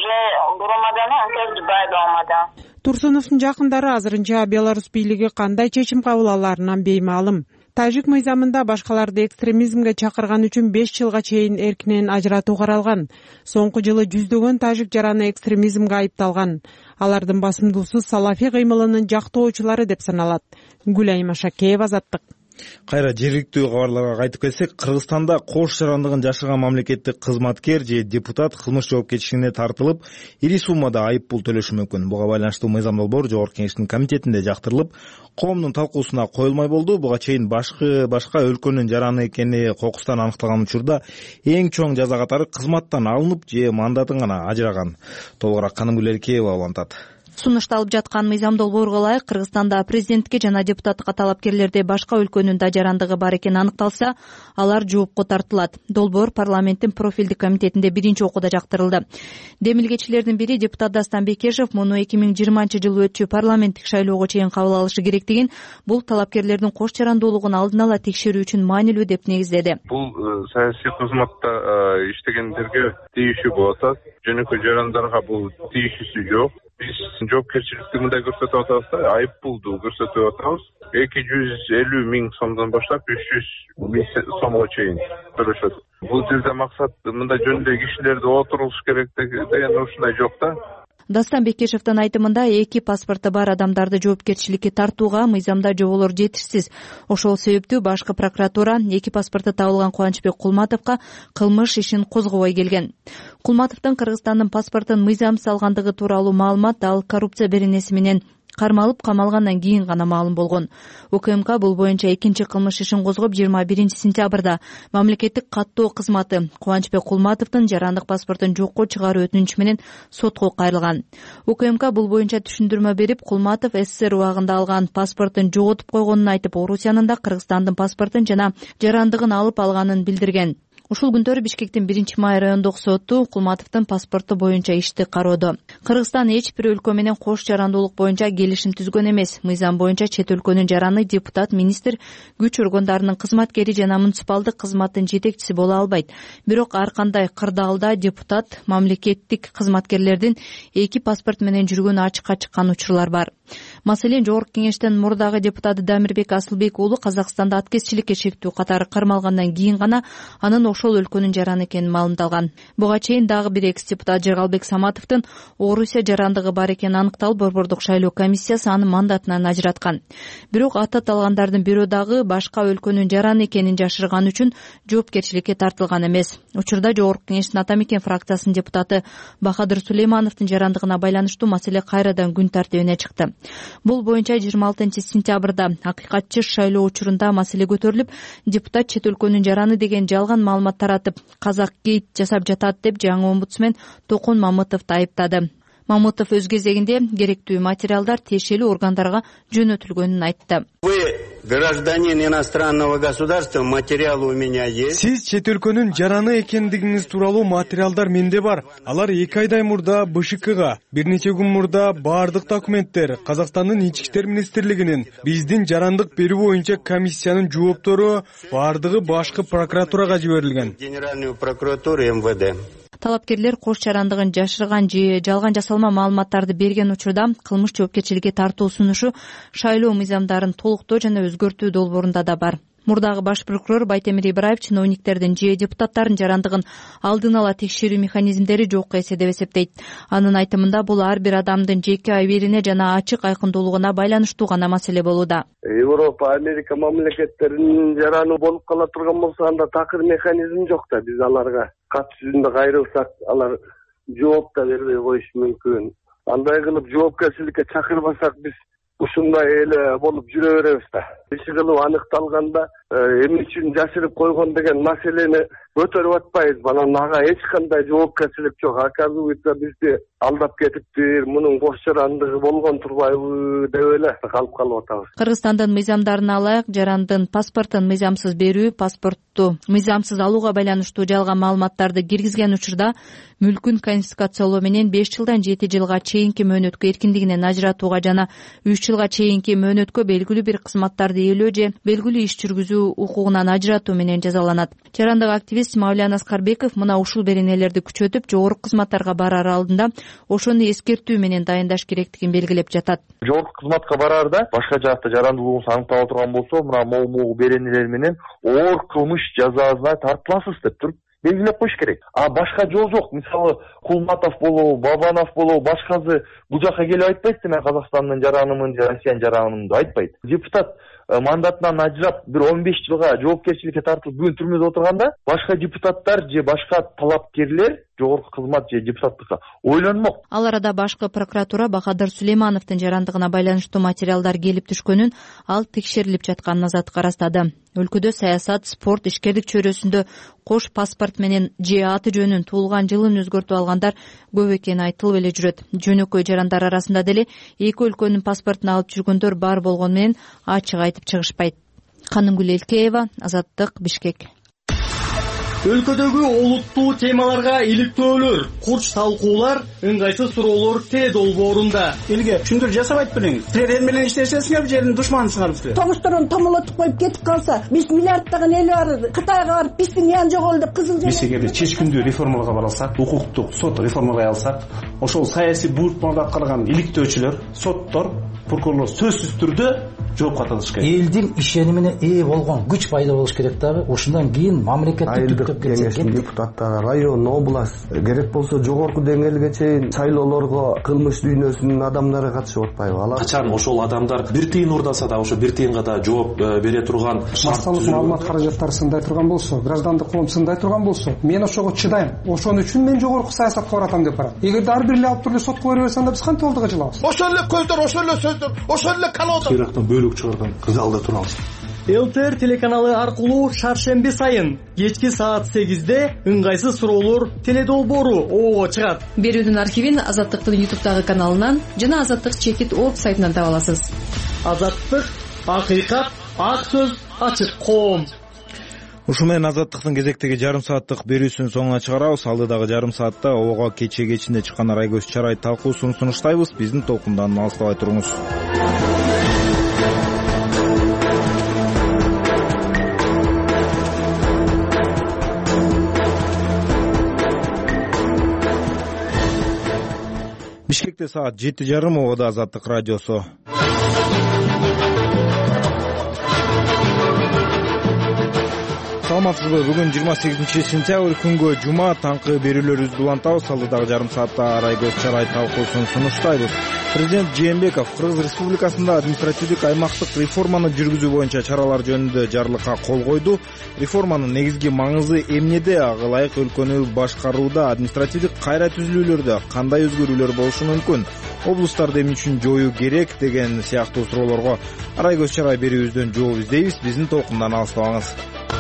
Турсуновдун жакындары азырынча Беларусь бийлиги кандай чечим кабыл аларынан беймаалым. Тажик мыйзамында башкаларды экстремизмге чакырган үчүн беш жылга чейин эркинен ажыратуу каралган. Соңку жылы жүздөгөн тажик жараны экстремизмге айыпталган. Алардын басымдуусу салафий кыймылынын жактоочулары деп саналат. Гүлай Машакеева, Азаттык. Кайра жергиликтүү кабарларга кайтып келсек, Кыргызстанда кош жарандыгын жашырган мамлекеттик кызматкер же депутат кылмыш жоопкерчилигине тартылып, ири суммада айып пул төлөшү мүмкүн. Буга байланыштуу мыйзам долбоор Жогорку Кеңештин комитетинде жактырылып, коомдун талкуусуна коюлмай болду. Буга чейин башкы башка өлкөнүн жараны экени кокустан аныкталган учурда эң чоң жаза катары кызматтан алынып же мандатын гана ажыраган. Толугураак Канымгүл Эркеева улантат. Сунушталып жаткан мыйзам долбоорго ылайык Кыргызстанда президентке жана депутаттыкка талапкерлерде башка өлкөнүн да жарандыгы бар экени аныкталса, алар жоопко тартылат. Долбоор парламенттин профилдик комитетинде биринчи окууда жактырылды. Демилгечилердин бири депутат Дастан Бекешев муну эки миң жыйырманчы жылы өтчү парламенттик шайлоого чейин кабыл алышы керектигин, бул талапкерлердин кош жарандуулугун алдын ала текшерүү үчүн маанилүү деп негиздеди. Бул саясий кызматта иштегендерге тийишүү болуп атат. Жөнөкөй жарандарга бул тийишүүсү жок. Биз жоопкерчиликти мындай көрсөтүп атабыз да, айып пулду көрсөтүп атабыз. эки жүз элүү миң сомдон баштап үч жүз миң сомго чейин төлөшөт. Бул жерде максат мындай жөнүндө кишилерди отурулуш керек деген ушундай жок да. Дастан Бекешевдин айтымында эки паспорты бар адамдарды жоопкерчиликке тартууга мыйзамда жоболор жетишсиз. Ошол себептүү башкы прокуратура эки паспорты табылган Кубанычбек Кулматовго кылмыш ишин козгобой келген. Кулматовдун Кыргызстандын паспортун мыйзамсыз алгандыгы тууралуу маалымат ал коррупция беренеси менен кармалып камалгандан кийин гана маалым болгон. УКМК бул боюнча экинчи кылмыш ишин козгоп жыйырма биринчи сентябрда мамлекеттик каттоо кызматы Кубанычбек Кулматовдун жарандык паспортун жокко чыгаруу өтүнүчү менен сотко кайрылган. УКМК бул боюнча түшүндүрмө берип, Кулматов СССР убагында алган паспортун жоготуп койгонун айтып, Орусиянын да Кыргызстандын паспортун жана жарандыгын алып алганын билдирген. Ушул күндөрү Бишкектин биринчи май райондук соту Кулматовдун паспорту боюнча ишти кароодо. Кыргызстан эч бир өлкө менен кош жарандуулук боюнча келишим түзгөн эмес. Мыйзам боюнча чет өлкөнүн жараны депутат, министр, күч органдарынын кызматкери жана муниципалдык кызматтын жетекчиси боло албайт. Бирок ар кандай кырдаалда депутат, мамлекеттик кызматкерлердин эки паспорт менен жүргөнү ачыкка чыккан учурлар бар. Маселен, Жогорку Кеңештин мурдагы депутаты Дамирбек Асылбек уулу Казакстанда аткезчиликке чектүү катары кармалгандан кийин гана анын ошол өлкөнүн жараны экени маалымдалган. Буга чейин дагы бир экс депутат Жыргалбек Саматовдун Орусия жарандыгы бар экени аныкталып, Борбордук шайлоо комиссиясы аны мандатынан ажыраткан. Бирок аты аталгандардын бирөө дагы башка өлкөнүн жараны экенин жашырган үчүн жоопкерчиликке тартылган эмес. Учурда Жогорку Кеңештин Ата Мекен фракциясынын депутаты Бахадыр Сулеймановдун жарандыгына байланыштуу маселе кайрадан күн тартибине чыкты. Бул боюнча жыйырма алтынчы сентябрда акыйкатчы шайлоо учурунда маселе көтөрүлүп, депутат чет өлкөнүн жараны деген жалган маалымат таратып, казак гейт жасап жатат деп жаңы омбудсмен Токун Мамытовду айыптады. Мамытов өз кезегинде керектүү материалдар тиешелүү органдарга жөнөтүлгөнүн айтты. Гражданин иностранного государства, материалы у меня есть. Сиз чет өлкөнүн жараны экендигиңиз тууралуу материалдар менде бар. Алар эки айдай мурда БШКга, бир нече күн мурда баардык документтер Казакстандын ички иштер министрлигинин, биздин жарандык берүү боюнча комиссиянын жооптору баардыгы башкы прокуратурага жиберилген. Генеральную прокуратуру МВД. Талапкерлер кош жарандыгын жашырган же жалган жасалма маалыматтарды берген учурда кылмыш жоопкерчиликке тартуу сунушу шайлоо мыйзамдарын толуктоо жана өзгөртүү долбоорунда да бар. Мурдагы баш прокурор Байтемир Ибраев чиновниктердин же депутаттардын жарандыгын алдын ала текшерүү механизмдери жок эсе деп эсептейт. Анын айтымында бул ар бир адамдын жеке абийирине жана ачык айкындуулугуна байланыштуу гана маселе болууда. Европа, Америка мамлекеттеринин жараны болуп кала турган болсо, анда такыр механизм жок да. Биз аларга кат жүзүндө кайрылсак, алар жооп да бербей коюшу мүмкүн. Андай кылып жоопкерчиликке чакырбасак, биз ушундай эле болуп жүрө беребиз да. Иши кылып аныкталганда эмне үчүн жашырып койгон деген маселени көтөрүп атпайбыз. Анан ага эч кандай жоопкерчилик жок. Оказывается, бизди алдап кетиптир, мунун кош жарандыгы болгон турбайбы деп эле калып калып атабыз. Кыргызстандын мыйзамдарына ылайык жарандын паспортун мыйзамсыз берүү, паспортту мыйзамсыз алууга байланыштуу жалган маалыматтарды киргизген учурда мүлкүн конфискациялоо менен беш жылдан жети жылга чейинки мөөнөткө эркиндигинен ажыратууга жана үч жылга чейинки мөөнөткө белгилүү бир кызматтарды ээлөө же белгилүү иш жүргүзүү укугунан ажыратуу менен жазаланат. Жарандык активист Мавлян Аскарбеков мына ушул беренелерди күчөтүп, жогорку кызматтарга барар алдында ошону эскертүү менен дайындаш керектигин белгилеп жатат. Жогорку кызматка бараарда башка жакта жарандуулугуңуз аныктала турган болсо, мына могу беренелер менен оор кылмыш жазасына тартыласыз деп туруп белгилеп коюш керек. А башка жол жок. Мисалы Кулматов болобу, Бабанов болобу, башкасы бул жака келип айтпайт, мен Казакстандын жаранымын же Россиянын жаранымын деп айтпайт. Депутат мандатынан ажырап бир он беш жылга жоопкерчиликке тартылып бүгүн түрмөдө отурганда, башка депутаттар же башка талапкерлер жогорку кызмат же депутаттыкка ойлонмок. Ал арада башкы прокуратура Бахадыр Сулеймановдун жарандыгына байланыштуу материалдар келип түшкөнүн, ал текшерилип жатканын азаттыкка ырастады. Өлкөдө саясат, спорт, ишкерлик чөйрөсүндө кош паспорт менен же аты жөнүн, туулган жылын өзгөртүп алгандар көп экени айтылып эле жүрөт. Жөнөкөй жарандар арасында деле эки өлкөнүн паспортун алып жүргөндөр бар болгону менен ачык айтып чыгышпайт. Канымгүл Элкеева, Азаттык, Бишкек. Өлкөдөгү олуттуу темаларга иликтөөлөр, курч талкуулар, ыңгайсыз суроолор Т долбоорунда. Элге түшүндүр жасабайт белеңиз. Силер эл менен иштешесиңер, жердин душманысыңар силер. Тогуштурун томолотуп коюп кетип калса, биз миллиарддаган эл бар, Кытайга барып, биздин ян жоголду деп кызыл жер. Биз эгерде чечкиндүү реформаларга бара алсак, укуктук сот реформалай алсак, ошол саясий буйрукмаларды аткарган иликтөөчүлөр, соттор, прокурорлор сөзсүз түрдө жоопко тартыш керек. Элдин ишенимине ээ болгон күч пайда болуш керек дагы. Ошондон кийин мамлекеттик түптөп кетсе. Кеңештин депутаттары район, область, керек болсо жогорку деңгээлге чейин шайлоолорго кылмыш дүйнөсүнүн адамдары катышып атпайбы? Алар качан ошол адамдар бир тыйын урдаса да ошо бир тыйынга да жооп бере турган массалык маалымат каражаттары сындай турган болсо, граждандык коом сындай турган болсо, мен ошого чыдайм. Ошон үчүн мен жогорку саясатка баратам деп барат. Эгерде ар бир эле алып туруп сотко бере берсе, анда биз кантип алдыга жылабыз? Ошол эле көздөр, ошол эле сөздөр, ошол эле колодо. Ирактан бөлүк чыгарган кызалда турабыз. ЛТР телеканалы аркылуу шаршемби сайын кечки саат сегизде ыңгайсыз суроолор теледолбоору оого чыгат. Берүүнүн архивин Азаттыктын ютубтагы каналынан жана Азаттык чекит орг сайтынан таба аласыз. Азаттык, акыйкат, ак сөз, ачык коом. Ушу менен Азаттыктын кезектеги жарым сааттык берүүсүнүн соңуна чыгарабыз. Алдыдагы жарым саатта ого кече кечинде чыккан Арайгөз Чарай талкуусун сунуштайбыз. Биздин толкундан алыстабай туруңуз. Бишкекте саат жети жарым, ого Азаттык радиосу. Саламатсызбы? Бүгүн жыйырма сегизинчи сентябрь күнгө жума, таңкы берүүлөрүбүздү улантабыз. Алдыдагы жарым саатта Арайгөз Чарай талкуусун сунуштайбыз. Президент Жээнбеков Кыргыз Республикасында административдик аймактык реформаны жүргүзүү боюнча чаралар жөнүндө жарлыкка кол койду. Реформанын негизги маңызы эмнеде? Ага ылайык өлкөнү башкарууда административдик кайра түзүлүүлөрдө кандай өзгөрүүлөр болушу мүмкүн? Облустарды эмне үчүн жоюу керек деген сыяктуу суроолорго Арайгөз Чарай берүүбүздөн жооп издейбиз. Биздин толкундан алыстабаңыз.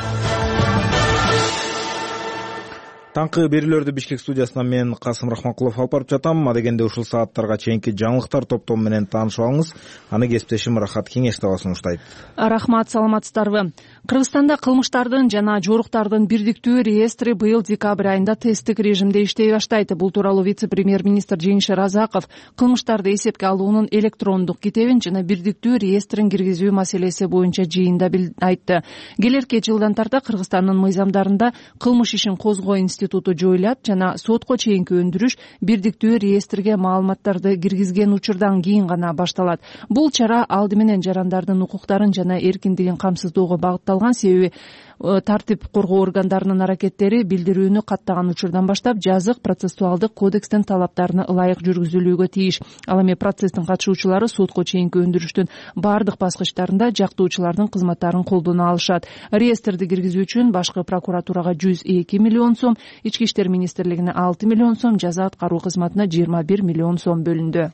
Таңкы берүүлөрдү Бишкек студиясынан мен Касым Рахманкулов алып барып жатам. Адегенде ушул сааттарга чейинки жаңылыктар топтому менен таанышып алыңыз. Аны кесиптешим Рахат Кеңештова сунуштайт. Рахмат, саламатсыздарбы? Кыргызстанда кылмыштардын жана жоруктардын бирдиктүү реестри быйыл декабрь айында тесттик режимде иштей баштайт. Бул тууралуу вице-премьер-министр Жеңиш Разаков кылмыштарды эсепке алуунун электрондук китебин жана бирдиктүү реестрин киргизүү маселеси боюнча жыйында айтты. Келерки жылдан тарта Кыргызстандын мыйзамдарында кылмыш ишин козгоо институту жоюлат жана сотко чейинки өндүрүш бирдиктүү реестрге маалыматтарды киргизген учурдан кийин гана башталат. Бул чара алды менен жарандардын укуктарын жана эркиндигин камсыздоого багытталган, себеби тартип коргоо органдарынын аракеттери билдирүүнү каттаган учурдан баштап жазык процессуалдык кодекстин талаптарына ылайык жүргүзүлүүгө тийиш. Ал эми процесстин катышуучулары сотко чейинки өндүрүштүн бардык баскычтарында жактоочулардын кызматтарын колдоно алышат. Реестрди киргизүү үчүн башкы прокуратурага жүз эки миллион сом, Ички иштер министрлигине алты миллион сом, жаза аткаруу кызматына жыйырма бир миллион сом бөлүндү.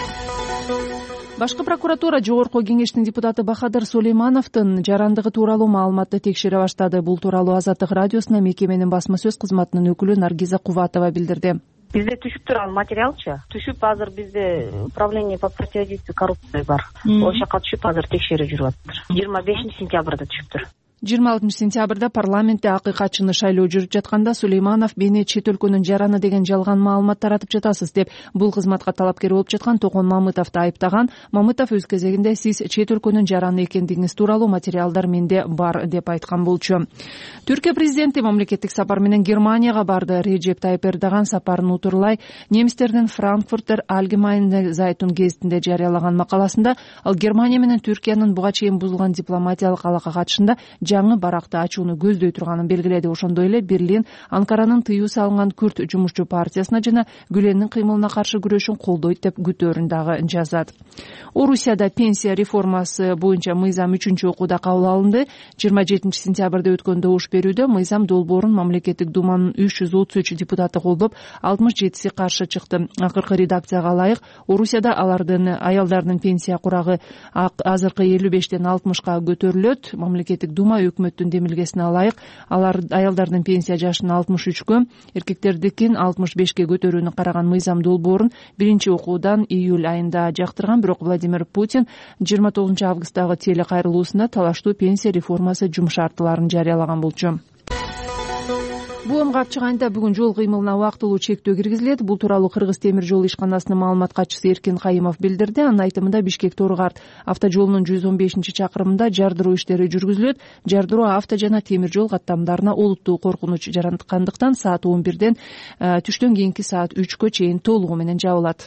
Башкы прокуратура Жогорку кеңештин депутаты Бахадыр Сулеймановдун жарандыгы тууралуу маалыматты текшере баштады. Бул тууралуу Азаттык радиосуна мекеменин басма сөз кызматынын өкүлү Наргиза Кубатова билдирди. Бизде түшүп турган материалчы түшүп азыр бизде управление по противодействию коррупции бар. Ошол жака түшүп азыр текшерүү жүрүп атыптыр. жыйырма бешинчи сентябрда түшүптүр. жыйырма алтынчы сентябрда парламентте акыйкатчыны шайлоо жүрүп жатканда Сулейманов мени чет өлкөнүн жараны деген жалган маалымат таратып жатасыз деп бул кызматка талапкер болуп жаткан Токон Мамытовду айыптаган. Мамытов өз кезегинде сиз чет өлкөнүн жараны экендигиңиз тууралуу материалдар менде бар деп айткан болчу. Түркия президенти мамлекеттик сапар менен Германияга барды. Реджеп Тайып Эрдоган сапарын утурлай немистердин Frankfurter Allgemeine Zeitung гезитинде жарыялаган макаласында ал Германия менен Түркиянын буга чейин бузулган дипломатиялык алака катышында жаңы баракты ачууну көздөй турганын белгиледи. Ошондой эле Берлин Анкаранын тыюу салынган Күрт жумушчу партиясына жана Гүлендин кыймылына каршы күрөшүн колдойт деп күтөөрүн дагы жазат. Орусияда пенсия реформасы боюнча мыйзам үчүнчү окууда кабыл алынды. жыйырма жетинчи сентябрда өткөн добуш берүүдө мыйзам долбоорун мамлекеттик думанын үч жүз отуз үч депутаты колдоп, алтымыш жетиси каршы чыкты. Акыркы редакцияга ылайык Орусияда алардын аялдардын пенсия курагы азыркы элүү бештен алтымышка көтөрүлөт. Мамлекеттик дума өкмөттүн демилгесине ылайык алар аялдардын пенсия жашын алтымыш үчкө, эркектердикин алтымыш бешке көтөрүүнү караган мыйзам долбоорун биринчи окуудан июль айында жактырган. Бирок Владимир Путин жыйырма тогузунчу августтагы телекайрылуусунда талаштуу пенсия реформасы жумуш шартталарын жарыялаган болчу. Буом капчык айында бүгүн жол кыймылына убактылуу чектөө киргизилет. Бул тууралуу Кыргыз темир жол ишканасынын маалымат катчысы Эркин Кайымов билдирди. Анын айтымында Бишкек Торгарт автожолунун жүз он бешинчи чакырымында жардыруу иштери жүргүзүлөт. Жардыруу авто жана темир жол каттамдарына олуттуу коркунуч жараткандыктан саат он бирден түштөн кийинки саат үчкө чейин толугу менен жабылат.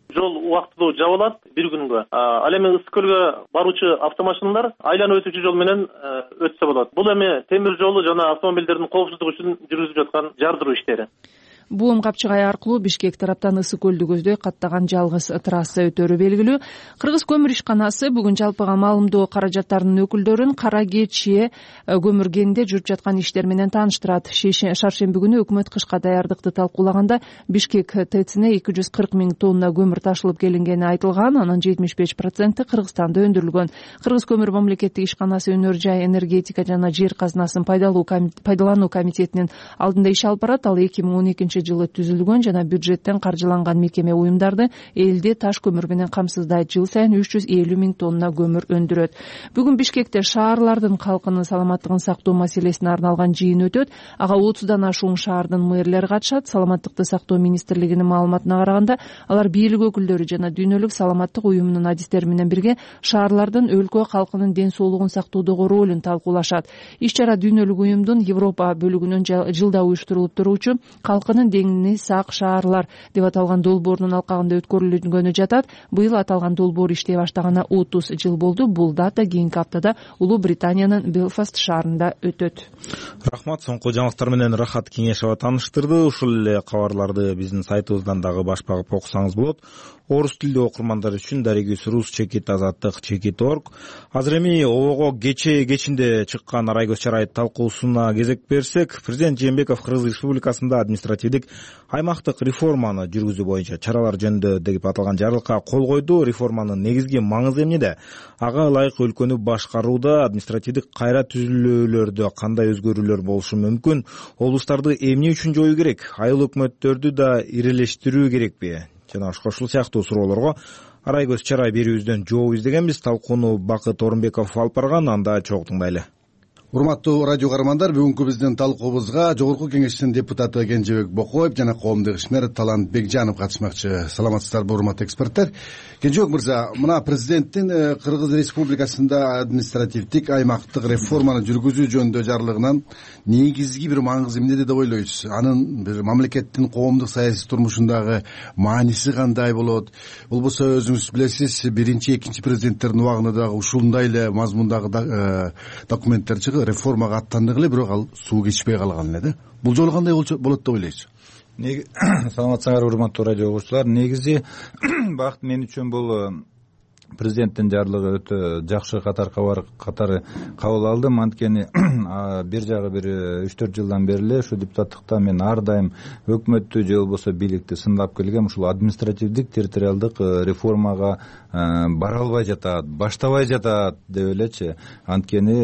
жол убактылуу жабылат бир күнгө. Ал эми Ысык көлгө баруучу автомашиналар айланып өтүүчү жол менен өтсө болот. Бул эми темир жолу жана автомобилдердин коопсуздугу үчүн жүргүзүлүп жаткан жардыруу иштери. Буум капчыгай аркылуу Бишкек тараптан Ысык көлдү көздөй каттаган жалгыз трасса өтөрү белгилүү. Кыргыз көмүр ишканасы бүгүн жалпыга маалымдоо каражаттарынын өкүлдөрүн Кара Кечие көмүр кенинде жүрүп жаткан иштер менен тааныштырат. Шаршемби күнү өкмөт кышка даярдыкты талкуулаганда Бишкек ТЭЦине эки жүз кырк миң тонна көмүр ташылып келингени айтылган, анын жетимиш беш проценти Кыргызстанда өндүрүлгөн. Кыргыз көмүр мамлекеттик ишканасы өнөр жай, энергетика жана жер казынасын пайдалануу комитетинин алдында иш алып барат. Ал эки миң он экинчи жылы түзүлгөн жана бюджеттен каржыланган мекеме уюмдарды элди таш көмүр менен камсыздайт. Жыл сайын үч жүз элүү миң тонна көмүр өндүрөт. Бүгүн Бишкекте шаарлардын калкынын саламаттыгын сактоо маселесине арналган жыйын өтөт. Ага отуздан ашуун шаардын мэрлери катышат. Саламаттыкты сактоо министрлигинин маалыматына караганда, алар бийлик өкүлдөрү жана дүйнөлүк саламаттык уюмунун адистери менен бирге шаарлардын өлкө калкынын ден соолугун сактоодогу ролун талкуулашат. Иш-чара дүйнөлүк уюмдун Европа бөлүгүнөн жылда уюштурулуп туруучу калкынын деңини сак шаарлар деп аталган долбоорунун алкагында өткөрүлгөнү жатат. Быйыл аталган долбоор иштей баштаганы отуз жыл болду. Бул дата кийинки аптада Улуу Британиянын Белфаст шаарында өтөт. Рахмат. Соңку жаңылыктар менен Рахат Кеңешова тааныштырды. Ушул эле кабарларды биздин сайтыбыздан дагы баш багып окусаңыз болот. Орус тилдүү окурмандар үчүн Даригүс Рус чекит азаттык чекит орг. Азыр эми обого кече кечинде чыккан Арайгөз Чарай талкуусуна кезек берсек, президент Жээнбеков Кыргыз Республикасында административдик аймактык реформаны жүргүзүү боюнча чаралар жөнүндө деп аталган жарлыкка кол койду. Реформанын негизги маңызы эмнеде? Ага ылайык өлкөнү башкарууда административдик кайра түзүлүүлөрдө кандай өзгөрүүлөр болушу мүмкүн? Облустарды эмне үчүн жоюу керек? Айыл өкмөттөрдү да ирелештирүү керекпи? Жана ошол сыяктуу суроолорго Арайгөз Чарай берүүбүздөн жооп издегенбиз. Талкууну Бакыт Орунбеков алып барган, анда чогуу тыңдайлы. Урматтуу радио каармандар, бүгүнкү биздин талкуубузга Жогорку Кеңештин депутаты Кенжебек Бокоев жана коомдук ишмер Талант Бекжанов катышмакчы. Саламатсыздарбы, урматтуу эксперттер? Кенжебек мырза, мына президенттин Кыргыз Республикасында административдик аймактык реформаны жүргүзүү жөнүндө жарлыгынан негизги бир маңызы эмнеде деп ойлойсуз? Анын бир мамлекеттин коомдук саясий турмушундагы мааниси кандай болот? Болбосо өзүңүз билесиз, биринчи, экинчи президенттердин убагында дагы ушундай эле мазмундагы документтер чыгып реформага аттандык эле, бирок ал суу кечпей калган эле да. Бул жолу кандай болот деп ойлойсуз? Саламатсыңар, урматтуу радио угуучулар. Негизи бакыт мен үчүн бул президенттин жарлыгы өтө жакшы катар катары кабыл алдым. Анткени бир жагы бир үч төрт жылдан бери эле ушу депутаттыкта мен ар дайым өкмөттү же болбосо бийликти сындап келгем. Ушул административдик территориалдык реформага бара албай жатат, баштабай жатат деп элечи. Анткени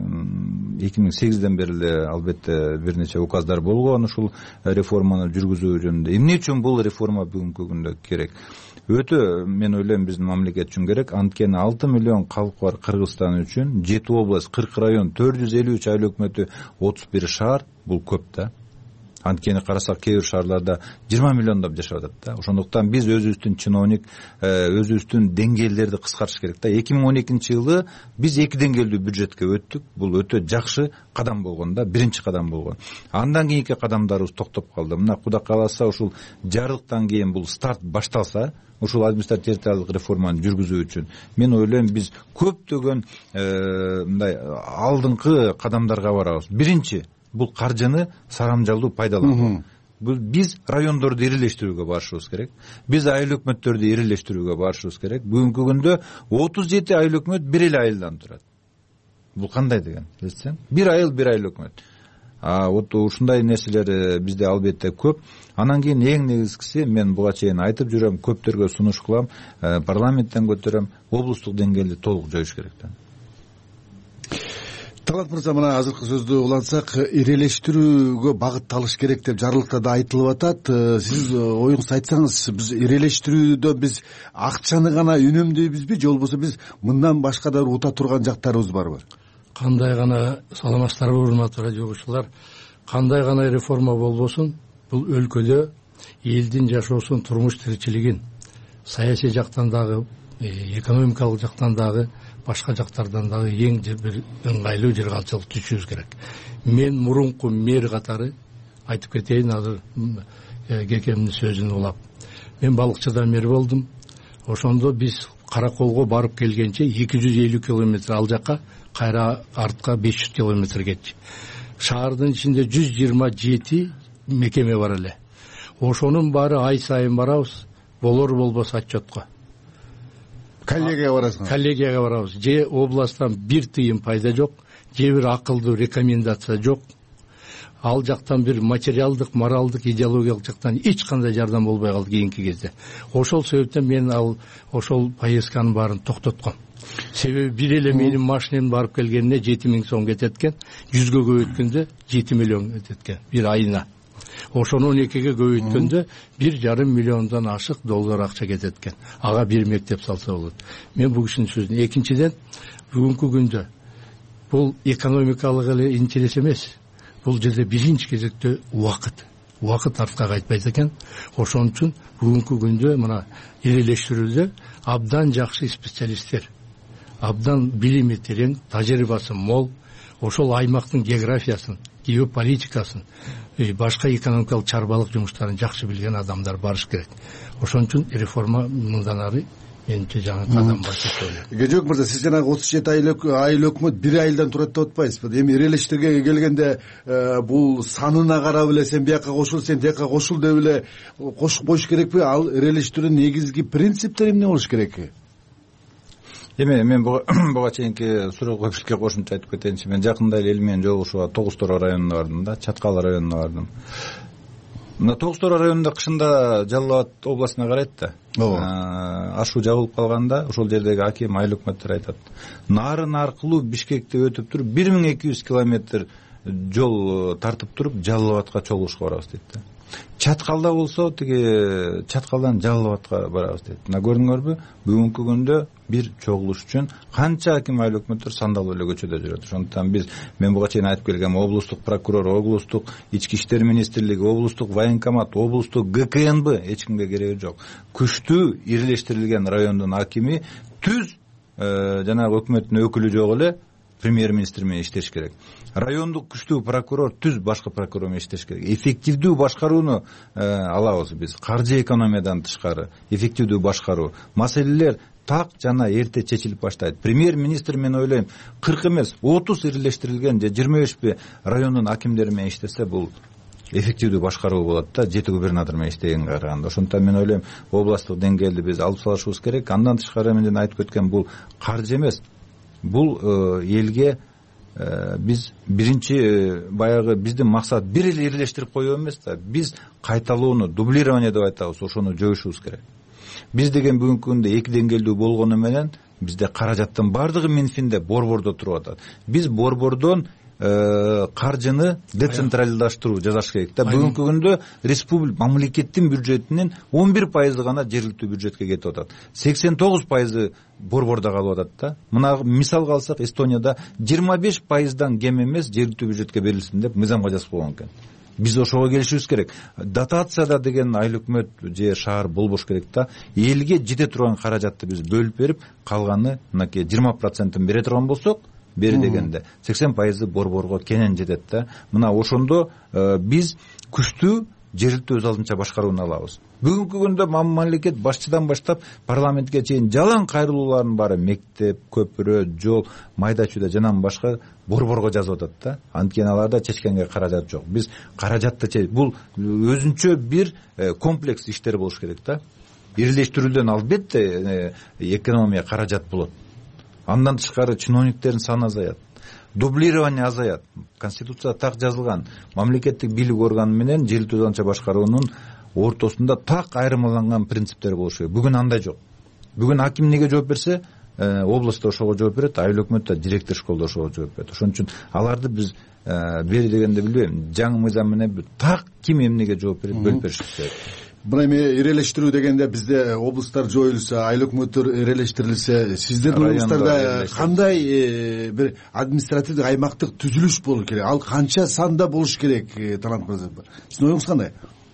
эки миң сегизден бери эле албетте бир нече указдар болгон ушул реформаны жүргүзүү жөнүндө. Эмне үчүн бул реформа бүгүнкү күндө керек? Өтө мен ойлойм биздин мамлекет үчүн керек. Анткени алты миллион калкы бар Кыргызстан үчүн жети область, кырк район, төрт жүз элүү үч айыл өкмөтү, отуз бир шаар, бул көп да. Анткени карасак кээ бир шаарларда жыйырма миллиондоп жашап атат да. Ошондуктан биз өзүбүздүн чиновник, өзүбүздүн деңгээлдерди кыскартыш керек да. эки миң он экинчи жылы биз эки деңгээлдүү бюджетке өттүк. Бул өтө жакшы кадам болгон да, биринчи кадам болгон. Андан кийинки кадамдарыбыз токтоп калды. Мына Кудай кааласа ушул жарлыктан кийин бул старт башталса, ушул административдик территориалдык реформаны жүргүзүү үчүн мен ойлойм биз көптөгөн мындай алдыңкы кадамдарга барабыз. Биринчи, бул каржыны сарамжалдуу пайдалануу. Биз райондорду ирелештирүүгө барышыбыз керек. Биз айыл өкмөттөрдү ирелештирүүгө барышыбыз керек. Бүгүнкү күндө отуз жети айыл өкмөт бир эле айылдан турат. Бул кандай деген? Билсең, бир айыл, бир айыл өкмөт. А вот ушундай нерселер бизде албетте көп. Анан кийин эң негизгиси, мен буга чейин айтып жүрөм, көптөргө сунуш кылам, парламенттен көтөрөм, облустук деңгээлде толук жоюш керек да. Талант мырза, мына азыркы сөздү улантсак, ирелештирүүгө багытталыш керек деп жарлыкта да айтылып атат. Сиз оюңузду айтсаңыз, биз ирелештирүүдө биз акчаны гана үнөмдөйбүзбү, же болбосо биз мындан башка да ута турган жактарыбыз барбы? Кандай гана, саламатсыздарбы, урматтуу радио угуучулар, кандай гана реформа болбосун, бул өлкөдө элдин жашоосун, турмуш тиричилигин, саясий жактан дагы, экономикалык жактан дагы, башка жактардан дагы эң бир ыңгайлуу жыргалчылык түзүшүбүз керек. Мен мурунку мэр катары айтып кетейин, азыр кекемдин сөзүн улап. мен балыкчыдан бери болдум. Ошондо биз Караколго барып келгенче эки жүз элүү километр ал жакка, кайра артка беш жүз километр кетчү. Шаардын ичинде жүз жыйырма жети мекеме бар эле. Ошонун баары ай сайын барабыз, болор болбосо отчетко. Коллегияга барасыңар? Коллегияга барабыз. Же областтан бир тыйын пайда жок, же бир акылдуу рекомендация жок. Ал жактан бир материалдык, моралдык, идеологиялык жактан эч кандай жардам болбой калды кийинки кезде. Ошол себептен мен ал ошол поездканын баарын токтотком. Себеби бир эле менин машинем барып келгенине жети миң сом кетет экен, жүзгө көбөйткөндө жети миллион кетет экен бир айына. Ошону он экиге көбөйткөндө бир жарым миллиондон ашык доллар акча кетет экен. Ага бир мектеп салса болот. Мен бул кишинин сөзүн. Экинчиден, бүгүнкү күндө бул экономикалык эле интерес эмес. Бул жерде биринчи кезекте убакыт. Убакыт артка кайтпайт экен. Ошон үчүн бүгүнкү күндө мына ирелештирүүдө абдан жакшы специалисттер, абдан билими терең, тажрыйбасы мол, ошол аймактын географиясын, геополитикасын, башка экономикалык чарбалык жумуштарын жакшы билген адамдар барыш керек. Ошон үчүн реформа мындан ары менимче жаңы кадам бар деп ойлойм. Кенжебек мырза, сиз жанагы отуз жети айыл өкмөт бир айылдан турат деп атпайсызбы? Эми ирелештирүүгө келгенде бул санына карап эле сен бияка кошул, сен тияка кошул деп эле кошуп коюш керекпи? Ал ирелештирүүнүн негизги принциптери эмне болуш керек? Эми мен буга чейинки суроого бирге кошумча айтып кетейинчи. Мен жакында эле эл менен жолугушууга Тогуз Тороо районуна бардым да, Чаткал районуна бардым. Мына Тогуз Тороо районунда кышында Жалал Абад областына карайт да. Ашуу жабылып калганда ошол жердеги аким, айыл өкмөттөр айтат. Нарын аркылуу Бишкекти өтүп туруп бир миң эки жүз километр жол тартып туруп Жалал Абадка чогулушка барабыз дейт да. Чаткалда болсо тиги Чаткалдан Жалал Абадка барабыз дейт. Мына көрдүңөрбү? Бүгүнкү күндө бир чогулуш үчүн канча аким, айыл өкмөттөр сандалып эле көчөдө жүрөт. Ошондуктан биз мен буга чейин айтып келгем, облустук прокурор, облустук ички иштер министрлиги, облустук военкомат, облустук гэ ка эн бэ эч кимге кереги жок. Күчтүү ирелештирилген райондун акими түз жанагы өкмөттүн өкүлү жок эле премьер-министр менен иштеш керек. Райондук күчтүү прокурор түз башкы прокурор менен иштеш керек. Эффективдүү башкарууну алабыз биз. Каржы экономиядан тышкары эффективдүү башкаруу маселелер так жана эрте чечилип баштайт. Премьер-министр мен ойлойм кырк эмес отуз ирелештирилген же жыйырма бешпи райондун акимдери менен иштесе бул эффективдүү башкаруу болот да, жети губернатор менен иштегенге караганда. Ошондуктан мен ойлойм областтык деңгээлде биз алып салышыбыз керек. Андан тышкары мен жана айтып кеткен бул каржы эмес. Бул элге биз биринчи баягы биздин максат бир эле ирелештирип коюу эмес да, биз кайталоону, дублирование деп айтабыз, ошону жоюшубуз керек. Биз деген бүгүнкү күндө эки деңгээлдүү болгону менен бизде каражаттын баардыгы Минфинде, борбордо туруп атат. Биз борбордон каржыны децентралдаштыруу жасаш керек да. Бүгүнкү күндө республика мамлекеттин бюджетинин он бир пайызы гана жергиликтүү бюджетке кетип атат. сексен тогуз пайызы борбордо калып атат да. Мына мисалга алсак, Эстонияда жыйырма беш пайыздан кем эмес жергиликтүү бюджетке берилсин деп мыйзамга жазып койгон экен. Биз ошого келишибиз керек. Дотацияда деген айыл өкмөт же шаар болбош керек да. Элге жете турган каражатты биз бөлүп берип, калганы мынакей жыйырма процентин бере турган болсок, бери дегенде сексен пайызы борборго кенен жетет да. Мына ошондо биз күчтүү жергиликтүү өз алдынча башкарууну алабыз. Бүгүнкү күндө мамлекет башчыдан баштап парламентке чейин жалаң кайрылуулардын баары мектеп, көпүрө, жол, майда чүйдө жанан башка борборго жазып атат да. Анткени аларда чечкенге каражат жок. Биз каражатты бул өзүнчө бир комплекс иштер болуш керек да. Ирелештирүүдөн албетте экономия каражат болот. Андан тышкары чиновниктердин саны азаят. Дублирование азаят. Конституцияда так жазылган. Мамлекеттик бийлик органы менен жергиликтүү өзүнчө башкаруунун ортосунда так айырмаланган принциптер болуш керек. Бүгүн андай жок. Бүгүн аким неге жооп берсе, областта ошого жооп берет, айыл өкмөттө директор школдо ошого жооп берет. Ошон үчүн аларды биз бери дегенде билбейм, жаңы мыйзам менен так ким эмнеге жооп берет, бөлүп бериш керек. Мына эми ирелештирүү дегенде бизде облустар жоюлса, айыл өкмөттөр ирелештирилсе, сиздердин облустарда кандай бир административдик аймактык түзүлүш болуш керек? Ал канча санда болуш керек, Талант мырза? Сиздин оюңуз кандай?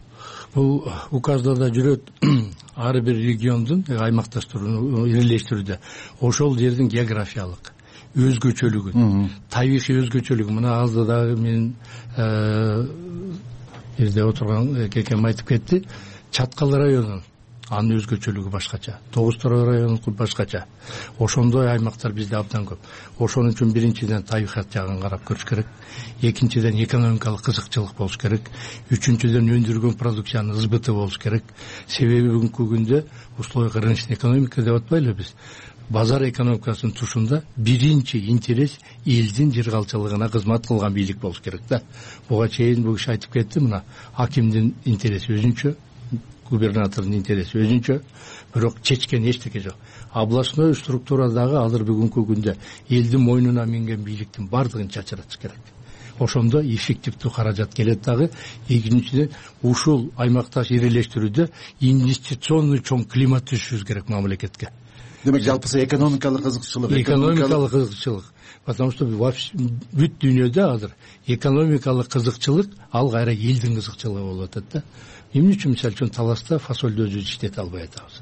Бул указда да жүрөт, ар бир региондун аймакташтырууну ирелештирүүдө ошол жердин географиялык өзгөчөлүгүн, табигый өзгөчөлүгүн, мына азыр дагы мен жерде отурган кекем айтып кетти, Чаткал районунун анын өзгөчөлүгү башкача, тогуз торой районунку башкача. Ошондой аймактар бизде абдан көп. Ошон үчүн биринчиден табигат жагын карап көрүш керек, экинчиден экономикалык кызыкчылык болуш керек, үчүнчүдөн өндүргөн продукциянын ызбыты болуш керек. Себеби бүгүнкү күндө условия рыночной экономика деп атпайлы биз, базар экономикасынын тушунда биринчи интерес элдин жыргалчылыгына кызмат кылган бийлик болуш керек да. Буга чейин бул киши айтып кетти, мына акимдин интереси өзүнчө, губернатордун интереси өзүнчө, бирок чечкен эчтеке жок. Областной структурадагы азыр бүгүнкү күндө элдин мойнуна минген бийликтин бардыгын чачыратыш керек. Ошондо эффективдүү каражат келет дагы. Экинчиден, ушул аймакташ ирелештирүүдө инвестиционный чоң климат түзүшүбүз керек мамлекетке. Демек жалпысы экономикалык кызыкчылык, экономикалык кызыкчылык. Потому что бүт дүйнөдө азыр экономикалык кызыкчылык ал кайра элдин кызыкчылыгы болуп атат да. Эмне үчүн мисалы үчүн Таласта фасолду өзүбүз иштете албай атабыз.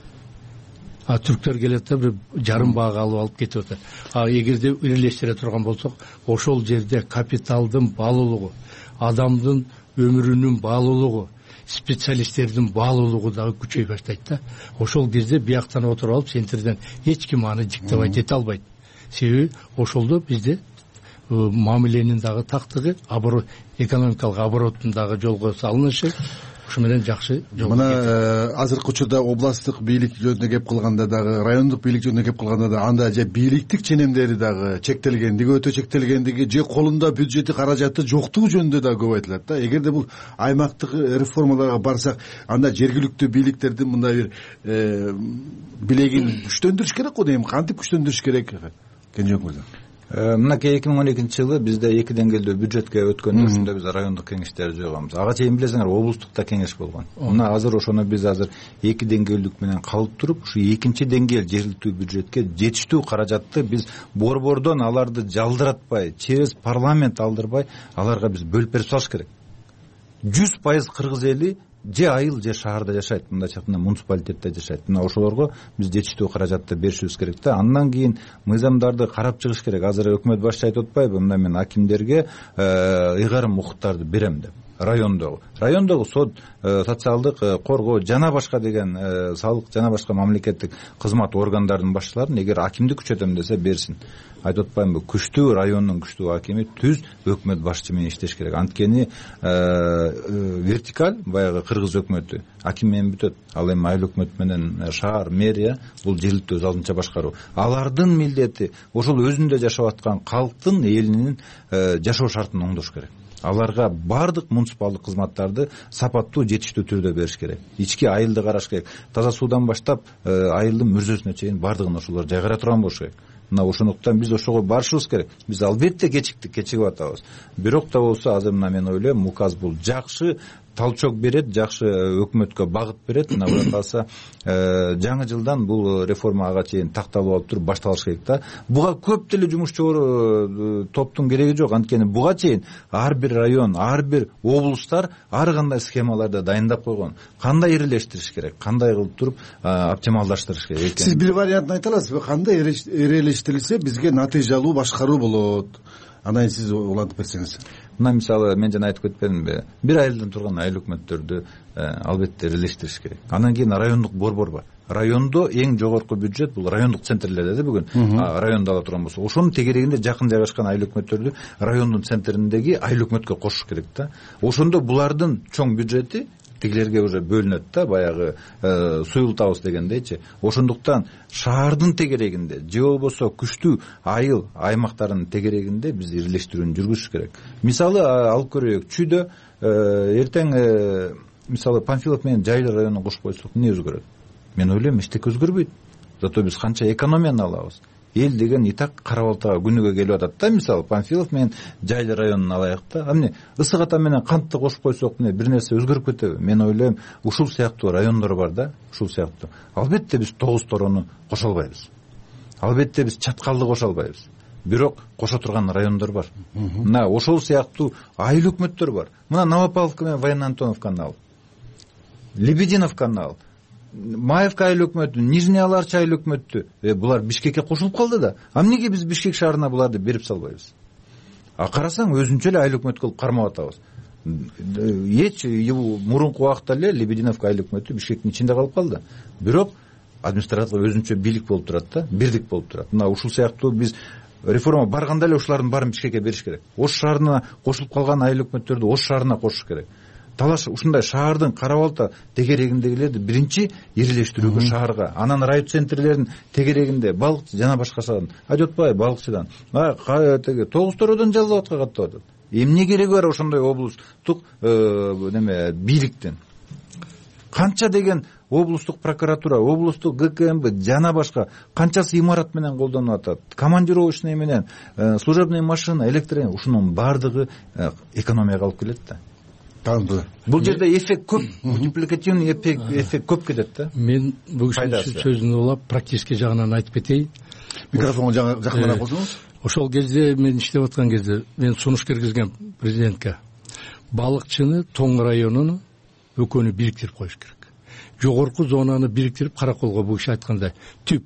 А түрктөр келет да бир жарым бааг алып алып кетип атат. А эгерде ирелештире турган болсок, ошол жерде капиталдын баалуулугу, адамдын өмүрүнүн баалуулугу, специалисттердин баалуулугу дагы күчөй баштайт да. Ошол кезде бияктан отуруп алып центрден эч ким аны диктовать эте албайт. Себеби ошолдо бизде мамиленин дагы тактыгы, оборот, экономикалык обороттун дагы жолго салынышы, ушу менен жакшы жол. Мына азыркы учурда областтык бийлик жөнүндө кеп кылганда дагы, райондук бийлик жөнүндө кеп кылганда да анда же бийликтик ченемдери дагы чектелгендиги, өтө чектелгендиги, же колунда бюджети каражаты жоктугу жөнүндө да көп айтылат да. Эгерде бул аймактык реформаларга барсак, анда жергиликтүү бийликтердин мындай бир билегин күчтөндүрүш керек го дейм. Кантип күчтөндүрүш керек? Кенжебек мырза. Мынакей эки миң он экинчи жылы бизде эки деңгээлдүү бюджетке өткөндө ушунда биз райондук кеңештерди жойгонбуз. Ага чейин билесиңер, облустукта кеңеш болгон. Мына азыр ошону биз азыр эки деңгээлдик менен калып туруп, ушу экинчи деңгээл жергиликтүү бюджетке жетиштүү каражатты биз борбордон аларды жалдыратпай, через парламент алдырбай, аларга биз бөлүп берип салыш керек. жүз пайыз кыргыз эли же айыл же шаарда жашайт, мындайча айтканда муниципалитетте жашайт. Мына ошолорго биз жетиштүү каражатты беришибиз керек да. Андан кийин мыйзамдарды карап чыгыш керек. Азыр өкмөт башчы айтып атпайбы, мына мен акимдерге ыйгарым укуктарды берем деп. Райондогу райондогу сот, социалдык коргоо жана башка деген салык жана башка мамлекеттик кызмат органдарынын башчыларын эгер акимди күчөтөм десе берсин. Айтып атпаймынбы, күчтүү райондун күчтүү акими түз өкмөт башчы менен иштеш керек. Анткени вертикаль баягы кыргыз өкмөтү аким менен бүтөт. Ал эми айыл өкмөт менен шаар, мэрия бул жергиликтүү өз алдынча башкаруу. Алардын милдети ошол өзүндө жашап аткан калктын, элинин жашоо шартын оңдош керек. Аларга бардык муниципалдык кызматтарды сапаттуу, жетиштүү түрдө бериш керек. Ички айылды караш керек. Таза суудан баштап айылдын мүрзөсүнө чейин бардыгын ошолор жайгара турган болуш керек. Мына ошондуктан биз ошого барышыбыз керек. Биз албетте кечиктик, кечигип атабыз. Бирок да болсо азыр мына мен ойлойм, указ бул жакшы талчок берет, жакшы өкмөткө багыт берет. Мына буга калса жаңы жылдан бул реформа ага чейин такталып алып туруп башталыш керек да. Буга көп деле жумушчу топтун кереги жок. Анткени буга чейин ар бир район, ар бир облустар ар кандай схемаларды дайындап койгон. Кандай ирелештириш керек, кандай кылып туруп оптималдаштырыш керек. Сиз бир вариантын айта аласызбы? Кандай ирелештирилсе бизге натыйжалуу башкаруу болот? Анан сиз улантып берсеңиз. Мына мисалы мен жана айтып кетпедимби? Бир айылдан турган айыл өкмөттөрдү албетте ирелештириш керек. Андан кийин райондук борбор бар. Райондо эң жогорку бюджет бул райондук центрлерде да бүгүн. Райондо ала турган болсо, ошонун тегерегинде жакын жайгашкан айыл өкмөттөрдү райондун центриндеги айыл өкмөткө кошуш керек да. Ошондо булардын чоң бюджети тигилерге уже бөлүнөт да, баягы суюлтабыз дегендейчи. Ошондуктан шаардын тегерегинде же болбосо күчтүү айыл аймактарынын тегерегинде биз ирелештирүүнү жүргүзүш керек. Мисалы алып көрөйүк, Чүйдө эртең мисалы Панфилов менен Жайлы районун кошуп койсок эмне өзгөрөт? Мен ойлойм, эчтеке өзгөрбөйт. Зато биз канча экономияны алабыз. Эл деген и так кара балтага күнүгө келип атат да, мисалы Панфилов менен Жайлы районун алайык да. Эмне ысык ата менен кантты кошуп койсок эмне бир нерсе өзгөрүп кетеби? Мен ойлойм, ушул сыяктуу райондор бар да, ушул сыяктуу. Албетте биз тогуз торону кошо албайбыз. Албетте биз Чаткалды кошо албайбыз. Бирок кошо турган райондор бар. Мына ошол сыяктуу айыл өкмөттөр бар. Мына Новопавловка менен Военно-Антоновканы ал, Лебединовканы ал, Маевка айыл өкмөтү, Нижний Аларчы айыл өкмөтү, булар Бишкекке кошулуп калды да. А эмнеге биз Бишкек шаарына буларды берип салбайбыз? А карасаң өзүнчө эле айыл өкмөт кылып кармап атабыз. эч мурунку убакта эле Лебединовка айыл өкмөтү Бишкектин ичинде калып калды, бирок администрация өзүнчө бийлик болуп турат да, бирдик болуп турат. Мына ушул сыяктуу биз реформа барганда эле ушулардын баарын Бишкекке бериш керек. Ош шаарына кошулуп калган айыл өкмөттөрдү Ош шаарына кошуш керек. Талаш ушундай шаардын кара балта тегерегиндегилерди биринчи ирилештирүүгө шаарга, анан район центрлердин тегерегинде балыкчы жана башкасынан ажотпай балыкчыдан теги тогуз төрөдөн жалал-абадка каттап атат. Эмне кереги бар ошондой облустук неме бийликтин? Канча деген облустук прокуратура, облустук Г К М Б жана башка канчасы имарат менен колдонуп атат, командировочный менен, служебный машина, электр, ушунун баардыгы экономияга алып келет да. Бул жерде эффект көп, мультипликативный эффект көп кетет да. Мен бул сөзүн улап практический жагынан айтып кетейин. Микрофонго жакыныраак болсоңуз. Ошол кезде мен иштеп аткан кезде мен сунуш киргизген президентке балыкчыны Тоң районуну экөөнү бириктирип коюш керек. Жогорку зонаны бириктирип Караколго бул киши айткандай түп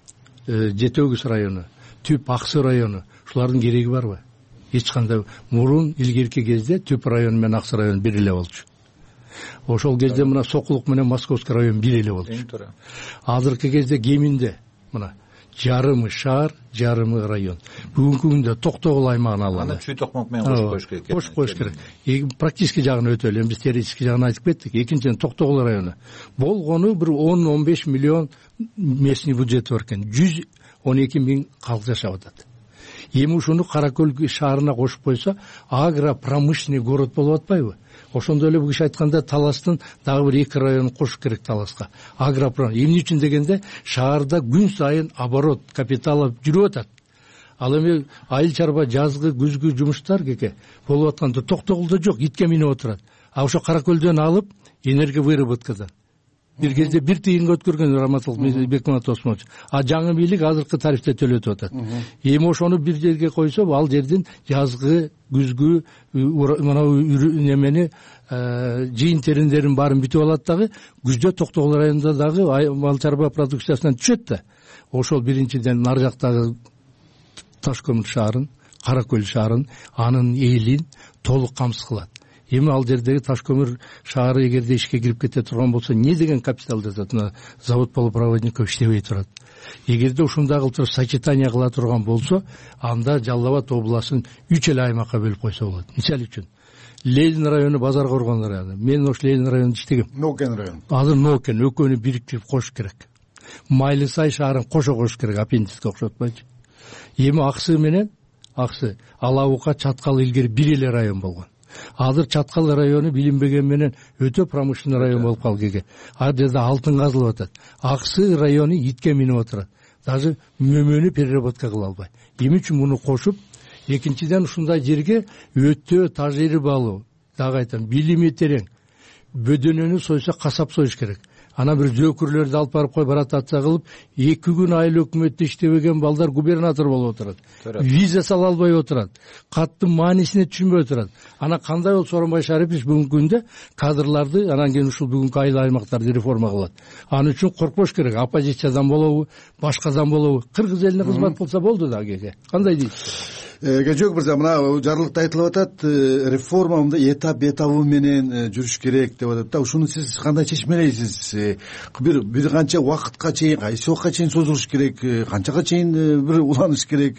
Жети Өгүз району, түп Аксы району, ушулардын кереги барбы? Эч кандай. Мурун илгерки кезде түп район менен Аксы район бир эле болчу. Ошол кезде мына Сокулук менен Московский район бир эле болчу. Азыркы кезде кеминде мына жарымы шаар, жарымы район. Бүгүнкү күндө Токтогул аймагын алалы. Аны Чүй Токмок менен кошуп коюш керек. Кошуп коюш керек. Практически жагын өтө эле, биз теоретически жагын айтып кеттик. Экинчиден Токтогул району. Болгону бир он он беш миллион местный бюджет бар экен. жүз он эки миң калк жашап атат. Эми ушуну Каракөл шаарына кошуп койсо, агропромышленный город болуп атпайбы? Ошондой эле бул киши айтканда Таластын дагы бир эки районун кошуш керек Таласка. Агропромышленный. Эмне үчүн дегенде шаарда күн сайын оборот, капитал жүрүп атат. Ал эми айыл чарба жазгы, күзгү жумуштар кеке болуп атканда Токтогулда жок, итке минип отурат. А ошо Каракөлдөн алып энергия выработкадан бир кезде бир тыйынга өткөргөн Раматул Бекмамат Осмонович. А жаңы бийлик азыркы тарифте төлөтүп атат. Эми ошону бир жерге койсо, ал жердин жазгы, күзгү мына немени жыйын териндерин баарын бүтүп алат дагы, күздө Токтогул районунда дагы мал чарба продукциясынан түшөт да. Ошол биринчиден нар жактагы Ташкөмүр шаарын, Каракөл шаарын, анын элин толук камсыз кылат. Эми ал жердеги Ташкөмүр шаары эгерде ишке кирип кете турган болсо, не деген капитал жатат? Завод полупроводников иштебей турат. Эгерде ушундай кылып туруп сочетание кыла турган болсо, анда Жалал Абад областын үч эле аймакка бөлүп койсо болот. Мисалы үчүн Ленин району, Базар Коргон району. Мен ош Ленин районунда иштегем. Нокен району. Азыр Нокен экөөнү бириктирип коюш керек. Майлы Сай шаарын кошо коюш керек, аппендицке окшотпойчу. Эми Аксы менен Аксы, Алабука, Чаткал илгери бир эле район болгон. Азыр Чаткал району билинбеген менен өтө промышленный район болуп калган. Ал жерде алтын казылып атат. Аксы району итке минип отурат. Даже мөмөнү переработка кыла албайт. Эмне үчүн муну кошуп, экинчиден ушундай жерге өтө тажрыйба алуу, дагы айтам, билими терең. Бөдөнөнү сойсо касап союш керек. Ана бир зөөкүрлөрдү алып барып кой баратация кылып, эки күн айыл өкмөттө иштебеген балдар губернатор болуп отурат. Виза сала албай отурат. Каттын маанисине түшүнбөй отурат. Ана кандай болуп Сооронбай Шарипович бүгүнкү күндө кадрларды, анан кийин ушул бүгүнкү айыл аймактарды реформа кылат. Аны үчүн коркпош керек. Оппозициядан болобу, башкадан болобу, кыргыз элине кызмат кылса болду да кеке. Кандай дейсиз? Кенжебек мырза, мына жарлыкта айтылып атат, реформа мындай этап этабы менен жүрүш керек деп атат да. Ушуну сиз кандай чечмелейсиз? Бир бир канча убакытка чейин, кайсы убакытка чейин созулуш керек, канчага чейин бир уланыш керек?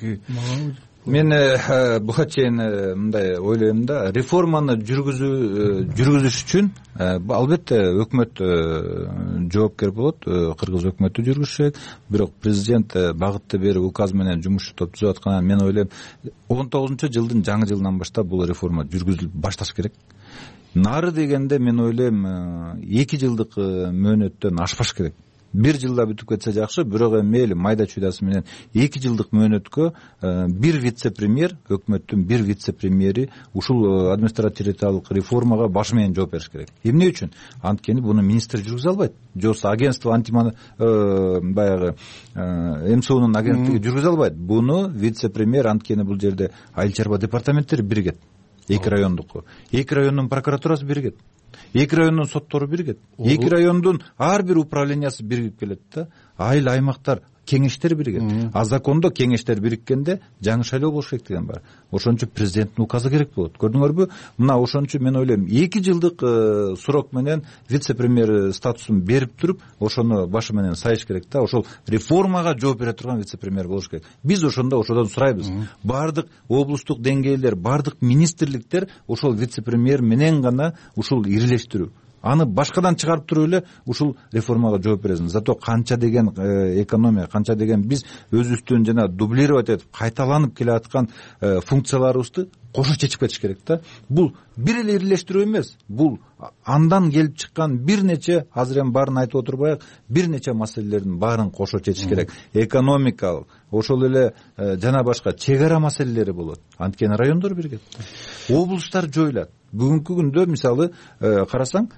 Мен буга чейин мындай ойлойм да, реформаны жүргүзүү жүргүзүш үчүн албетте өкмөт жоопкер болот, кыргыз өкмөтү жүргүзүш керек. Бирок президент багытты берип указ менен жумуш топ түзүп атканын мен ойлойм, он тогузунчу жылдын жаңы жылынан баштап бул реформа жүргүзүлүп башташ керек. Нары дегенде мен ойлойм эки жылдык мөөнөттөн ашпаш керек. Бир жылда бүтүп кетсе жакшы, бирок эми мейли майда чуйдасы менен эки жылдык мөөнөткө бир вице-премьер, өкмөттүн бир вице-премьери ушул административдик реформага башы менен жооп бериш керек. Эмне үчүн? Анткени буну министр жүргүзө албайт. Жокса агентство антимон баягы эм эс онун агенттиги жүргүзө албайт. Буну вице-премьер, анткени бул жерде айыл чарба департаменттери биригет. Эки райондук. Эки райондун прокуратурасы биригет. Эки райондун соттору биригет. Эки райондун ар бир управлениясы биригип келет да. Айыл аймактар кеңештер биригет, а закондо кеңештер бириккенде жаңы шайлоо болуш керек деген бар. Ошон үчүн президенттин указы керек болот. Көрдүңөрбү? Мына ошон үчүн мен ойлойм, эки жылдык срок менен вице-премьер статусун берип туруп, ошону башы менен сайыш керек да. Ошол реформага жооп бере турган вице-премьер болуш керек. Биз ошондо ошодон сурайбыз. Бардык облустук деңгээлдер, бардык министрликтер ошол вице-премьер менен гана ушул ирилештирүү. Аны башкадан чыгарып туруп эле ушул реформага жооп бересиң. Зато канча деген экономия, канча деген биз өзүбүздүн жана дублировать этип кайталанып келе аткан функцияларыбызды кошо чечип кетиш керек да. Бул бир эле ирилештирүү эмес. Бул андан келип чыккан бир нече, азыр эми баарын айтып отурбайык, бир нече маселелердин баарын кошо чечиш керек. Экономикалык, ошол эле жана башка чек ара маселелери болот. Анткени райондор биригет. Облустар жоюлат. Бүгүнкү күндө мисалы карасаң,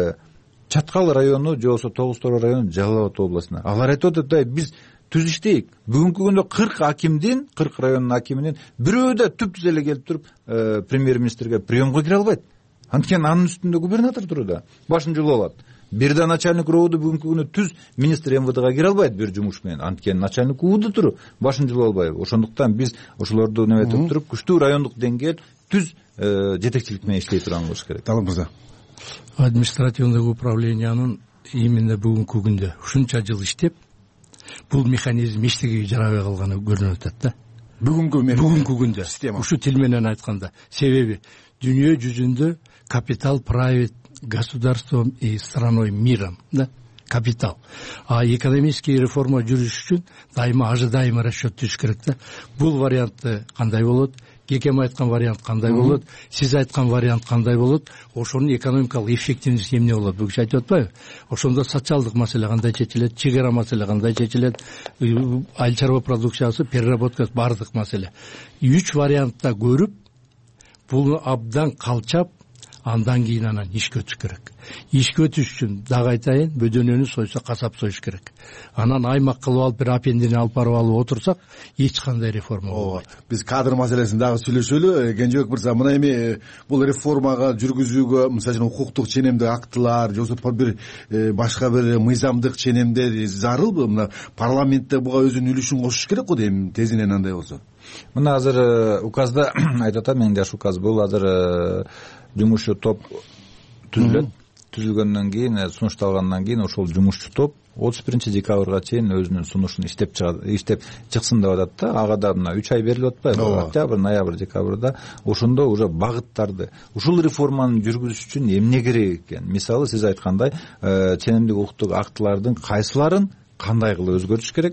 Чаткал району же болбосо Тогуз Тороо району, Жалал Абад областына. Алар айтып атат, биз түз иштейик. Бүгүнкү күндө кырк акимдин, кырк райондун акиминин бирөө да түп-түз эле келип туруп премьер-министрге приемго кире албайт. Анткени анын үстүндө губернатор туруда, башын жулуп алат. Бир да начальник РОУду бүгүнкү күндө түз министр МВДга кире албайт бир жумуш менен. Анткени начальник УУДу туруп, башын жулуп албайбы. Ошондуктан биз ошолорду неметип туруп, күчтүү райондук деңгээл түз жетекчилик менен иштей турган болуш керек. Талап мырза. Административдик управлениянын именно бүгүнкү күндө ушунча жыл иштеп, бул механизм эчтегеге жарабай калганы көрүнүп атат да. Бүгүнкү бүгүнкү күндө ушу тил менен айтканда, себеби дүйнө жүзүндө капитал правит государством и страной миром, да, капитал. А экономический реформа жүрүш үчүн дайыма ожидаемый расчет түзүш керек да. Бул вариантты кандай болот? Кекем айткан вариант кандай болот? Сиз айткан вариант кандай болот? Ошонун экономикалык эффективдүүлүгү эмне болот? Бүгүнчө айтып атпайбы? Ошондо социалдык маселе кандай чечилет? Чек ара маселе кандай чечилет? Айыл чарба продукциясы, переработкасы, бардык маселе. Үч вариантта көрүп, бул абдан калчап, андан кийин анан ишке өтүш керек. Ишке өтүш үчүн дагы айтайын, бөдөнөнү сойсо касап союш керек. Анан аймак кылып алып, бир апендини алып барып алып отурсак, эч кандай реформа болбойт. Биз кадр маселесин дагы сүйлөшөлү. Кенжебек мырза, мына эми бул реформага жүргүзүүгө, мисалы үчүн укуктук ченемдик актылар, же болбосо бир башка бир мыйзамдык ченемдер зарылбы? Мына парламентте буга өзүнүн үлүшүн кошуш керек го дейм, тезинен андай болсо. Мына азыр указда айтып атам, менин жаш указ бул азыр жумушчу топ түзүлөт. Түзүлгөндөн кийин, сунушталгандан кийин ошол жумушчу топ отуз биринчи декабрга чейин өзүнүн сунушун иштеп чыгат, иштеп чыксын деп атат да. Ага да мына үч ай берилип атпайбы? Октябрь, ноябрь, декабрда. Ошондо уже багыттарды, ушул реформаны жүргүзүш үчүн эмне керек экен? Мисалы, сиз айткандай, ченемдик укуктук актылардын кайсыларын кандай кылып өзгөртүш керек?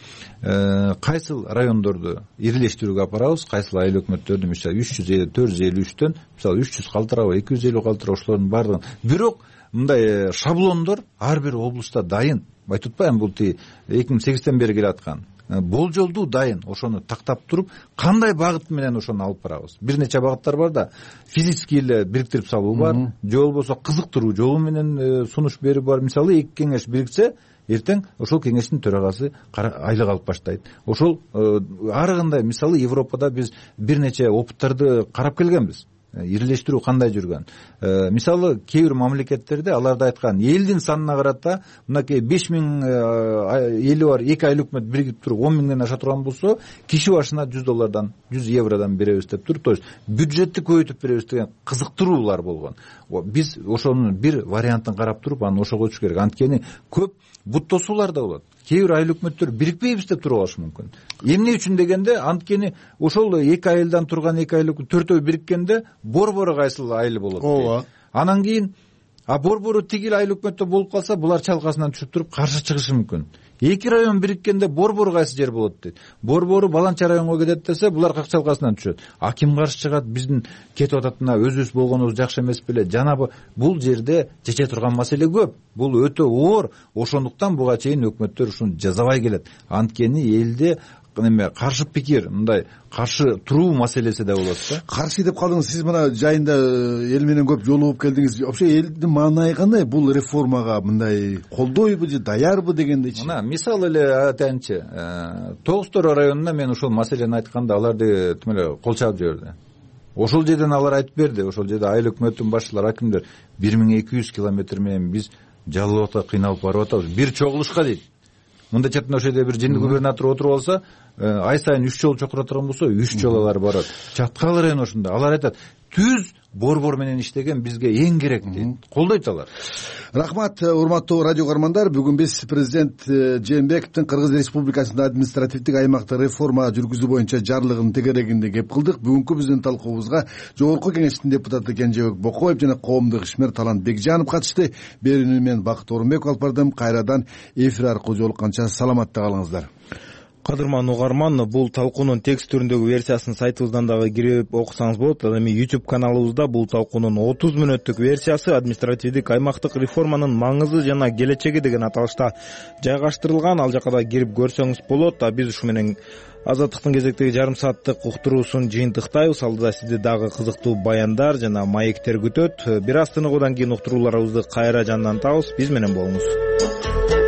Кайсыл райондорду ирилештирүүгө апарабыз, кайсыл айыл өкмөттөрдү мисалы үч жүз элүү, төрт жүз элүү үчтөн мисалы үч жүз калтырабы, эки жүз элүү калтырабы, ошолордун баардыгын. Бирок мындай шаблондор ар бир облустта дайын. Айтып атпаймынбы, бул эки миң сегизден бери келаткан. Болжолдуу дайын. Ошону тактап туруп, кандай багыт менен ошону алып барабыз? Бир нече багыттар бар да. Физически эле бириктирип салуу бар, же болбосо кызыктыруу жолу менен сунуш берүү бар. Мисалы, эки кеңеш бириксе, эртең ошол кеңештин төрагасы айлык алып баштайт. Ошол ар кандай, мисалы, Европада биз бир нече опыттарды карап келгенбиз. Ирилештирүү кандай жүргөн. Мисалы, кээ бир мамлекеттерде аларда айткан элдин санына карата, мынакей беш миң эли бар эки айыл өкмөт биригип туруп он миңден аша турган болсо, киши башына жүз доллардан, жүз евродон беребиз деп туруп, то есть бюджетти көбөйтүп беребиз деген кызыктыруулар болгон. Биз ошонун бир вариантын карап туруп, аны ошого өтүш керек. Анткени көп буттосуулар да болот. Кээ бир айыл өкмөттөр бирикпейбиз деп туруп алышы мүмкүн. Эмне үчүн дегенде, анткени ошол эки айылдан турган эки айыл төртөө бириккенде борбору кайсыл айыл болот. Ооба. Анан кийин а борбору тигил айыл өкмөттө болуп калса, булар чалкасынан түшүп туруп каршы чыгышы мүмкүн. Эки район бириккенде борбору кайсы жер болот дейт. Борбору баланча районго кетет десе, булар как чалкасынан түшөт. А ким каршы чыгат? Биздин кетип атат мына өзүбүз болгонубуз жакшы эмес беле? Жана бул жерде чече турган маселе көп. Бул өтө оор. Ошондуктан буга чейин өкмөттөр ушуну жазабай келет. Анткени элде неме каршы пикир, мындай каршы туруу маселеси да болот да. Каршы деп калдыңыз. Сиз мына жайында эл менен көп жолугуп келдиңиз. Вообще элдин маанайы кандай бул реформага? Мындай колдойбу же даярбы дегендейчи? Мына мисал эле айтайынчы, Тогуз Тороо районунда мен ушул маселени айтканда аларды тим эле кол чаап жиберди. Ошол жерден алар айтып берди. Ошол жерде айыл өкмөттүн башчылары, акимдер бир миң эки жүз километр менен биз Жалал Абадка кыйналып барып атабыз. Бир чогулушка дейт. мындай чатында ошол жерде бир жинди губернатор отуруп алса, ай сайын үч жолу чокура турган болсо үч жолу алар барат. Чаткалар эми ошондо. Алар айтат, түз борбор менен иштеген бизге эң керек дейт. Колдойт алар. Рахмат, урматтуу радио көрөрмандар. Бүгүн биз президент Жээнбековдун Кыргыз Республикасында административдик аймактык реформа жүргүзүү боюнча жарлыгынын тегерегинде кеп кылдык. Бүгүнкү биздин талкуубузга Жогорку Кеңештин депутаты Кенжебек Бокоев жана коомдук ишмер Талант Бекжанов катышты. Берүүнү мен Бакыт Орунбеков алып бардым. Кайрадан эфир аркылуу жолукканча саламатта калыңыздар. Кадырман угарман, бул талкуунун текст түрүндөгү версиясын сайтыбыздан дагы кирип окусаңыз болот. Ал эми YouTube каналыбызда бул талкуунун отуз мүнөттүк версиясы административдик аймактык реформанын маңызы жана келечеги деген аталышта жайгаштырылган. Ал жака да кирип көрсөңүз болот. А биз ушу менен Азаттыктын кезектеги жарым сааттык уктуруусун жыйынтыктайбыз. Алдыда сизди дагы кызыктуу баяндар жана маектер күтөт. Бир аз тыныгуудан кийин уктурууларыбызды кайра жандантабыз. Биз менен болуңуз.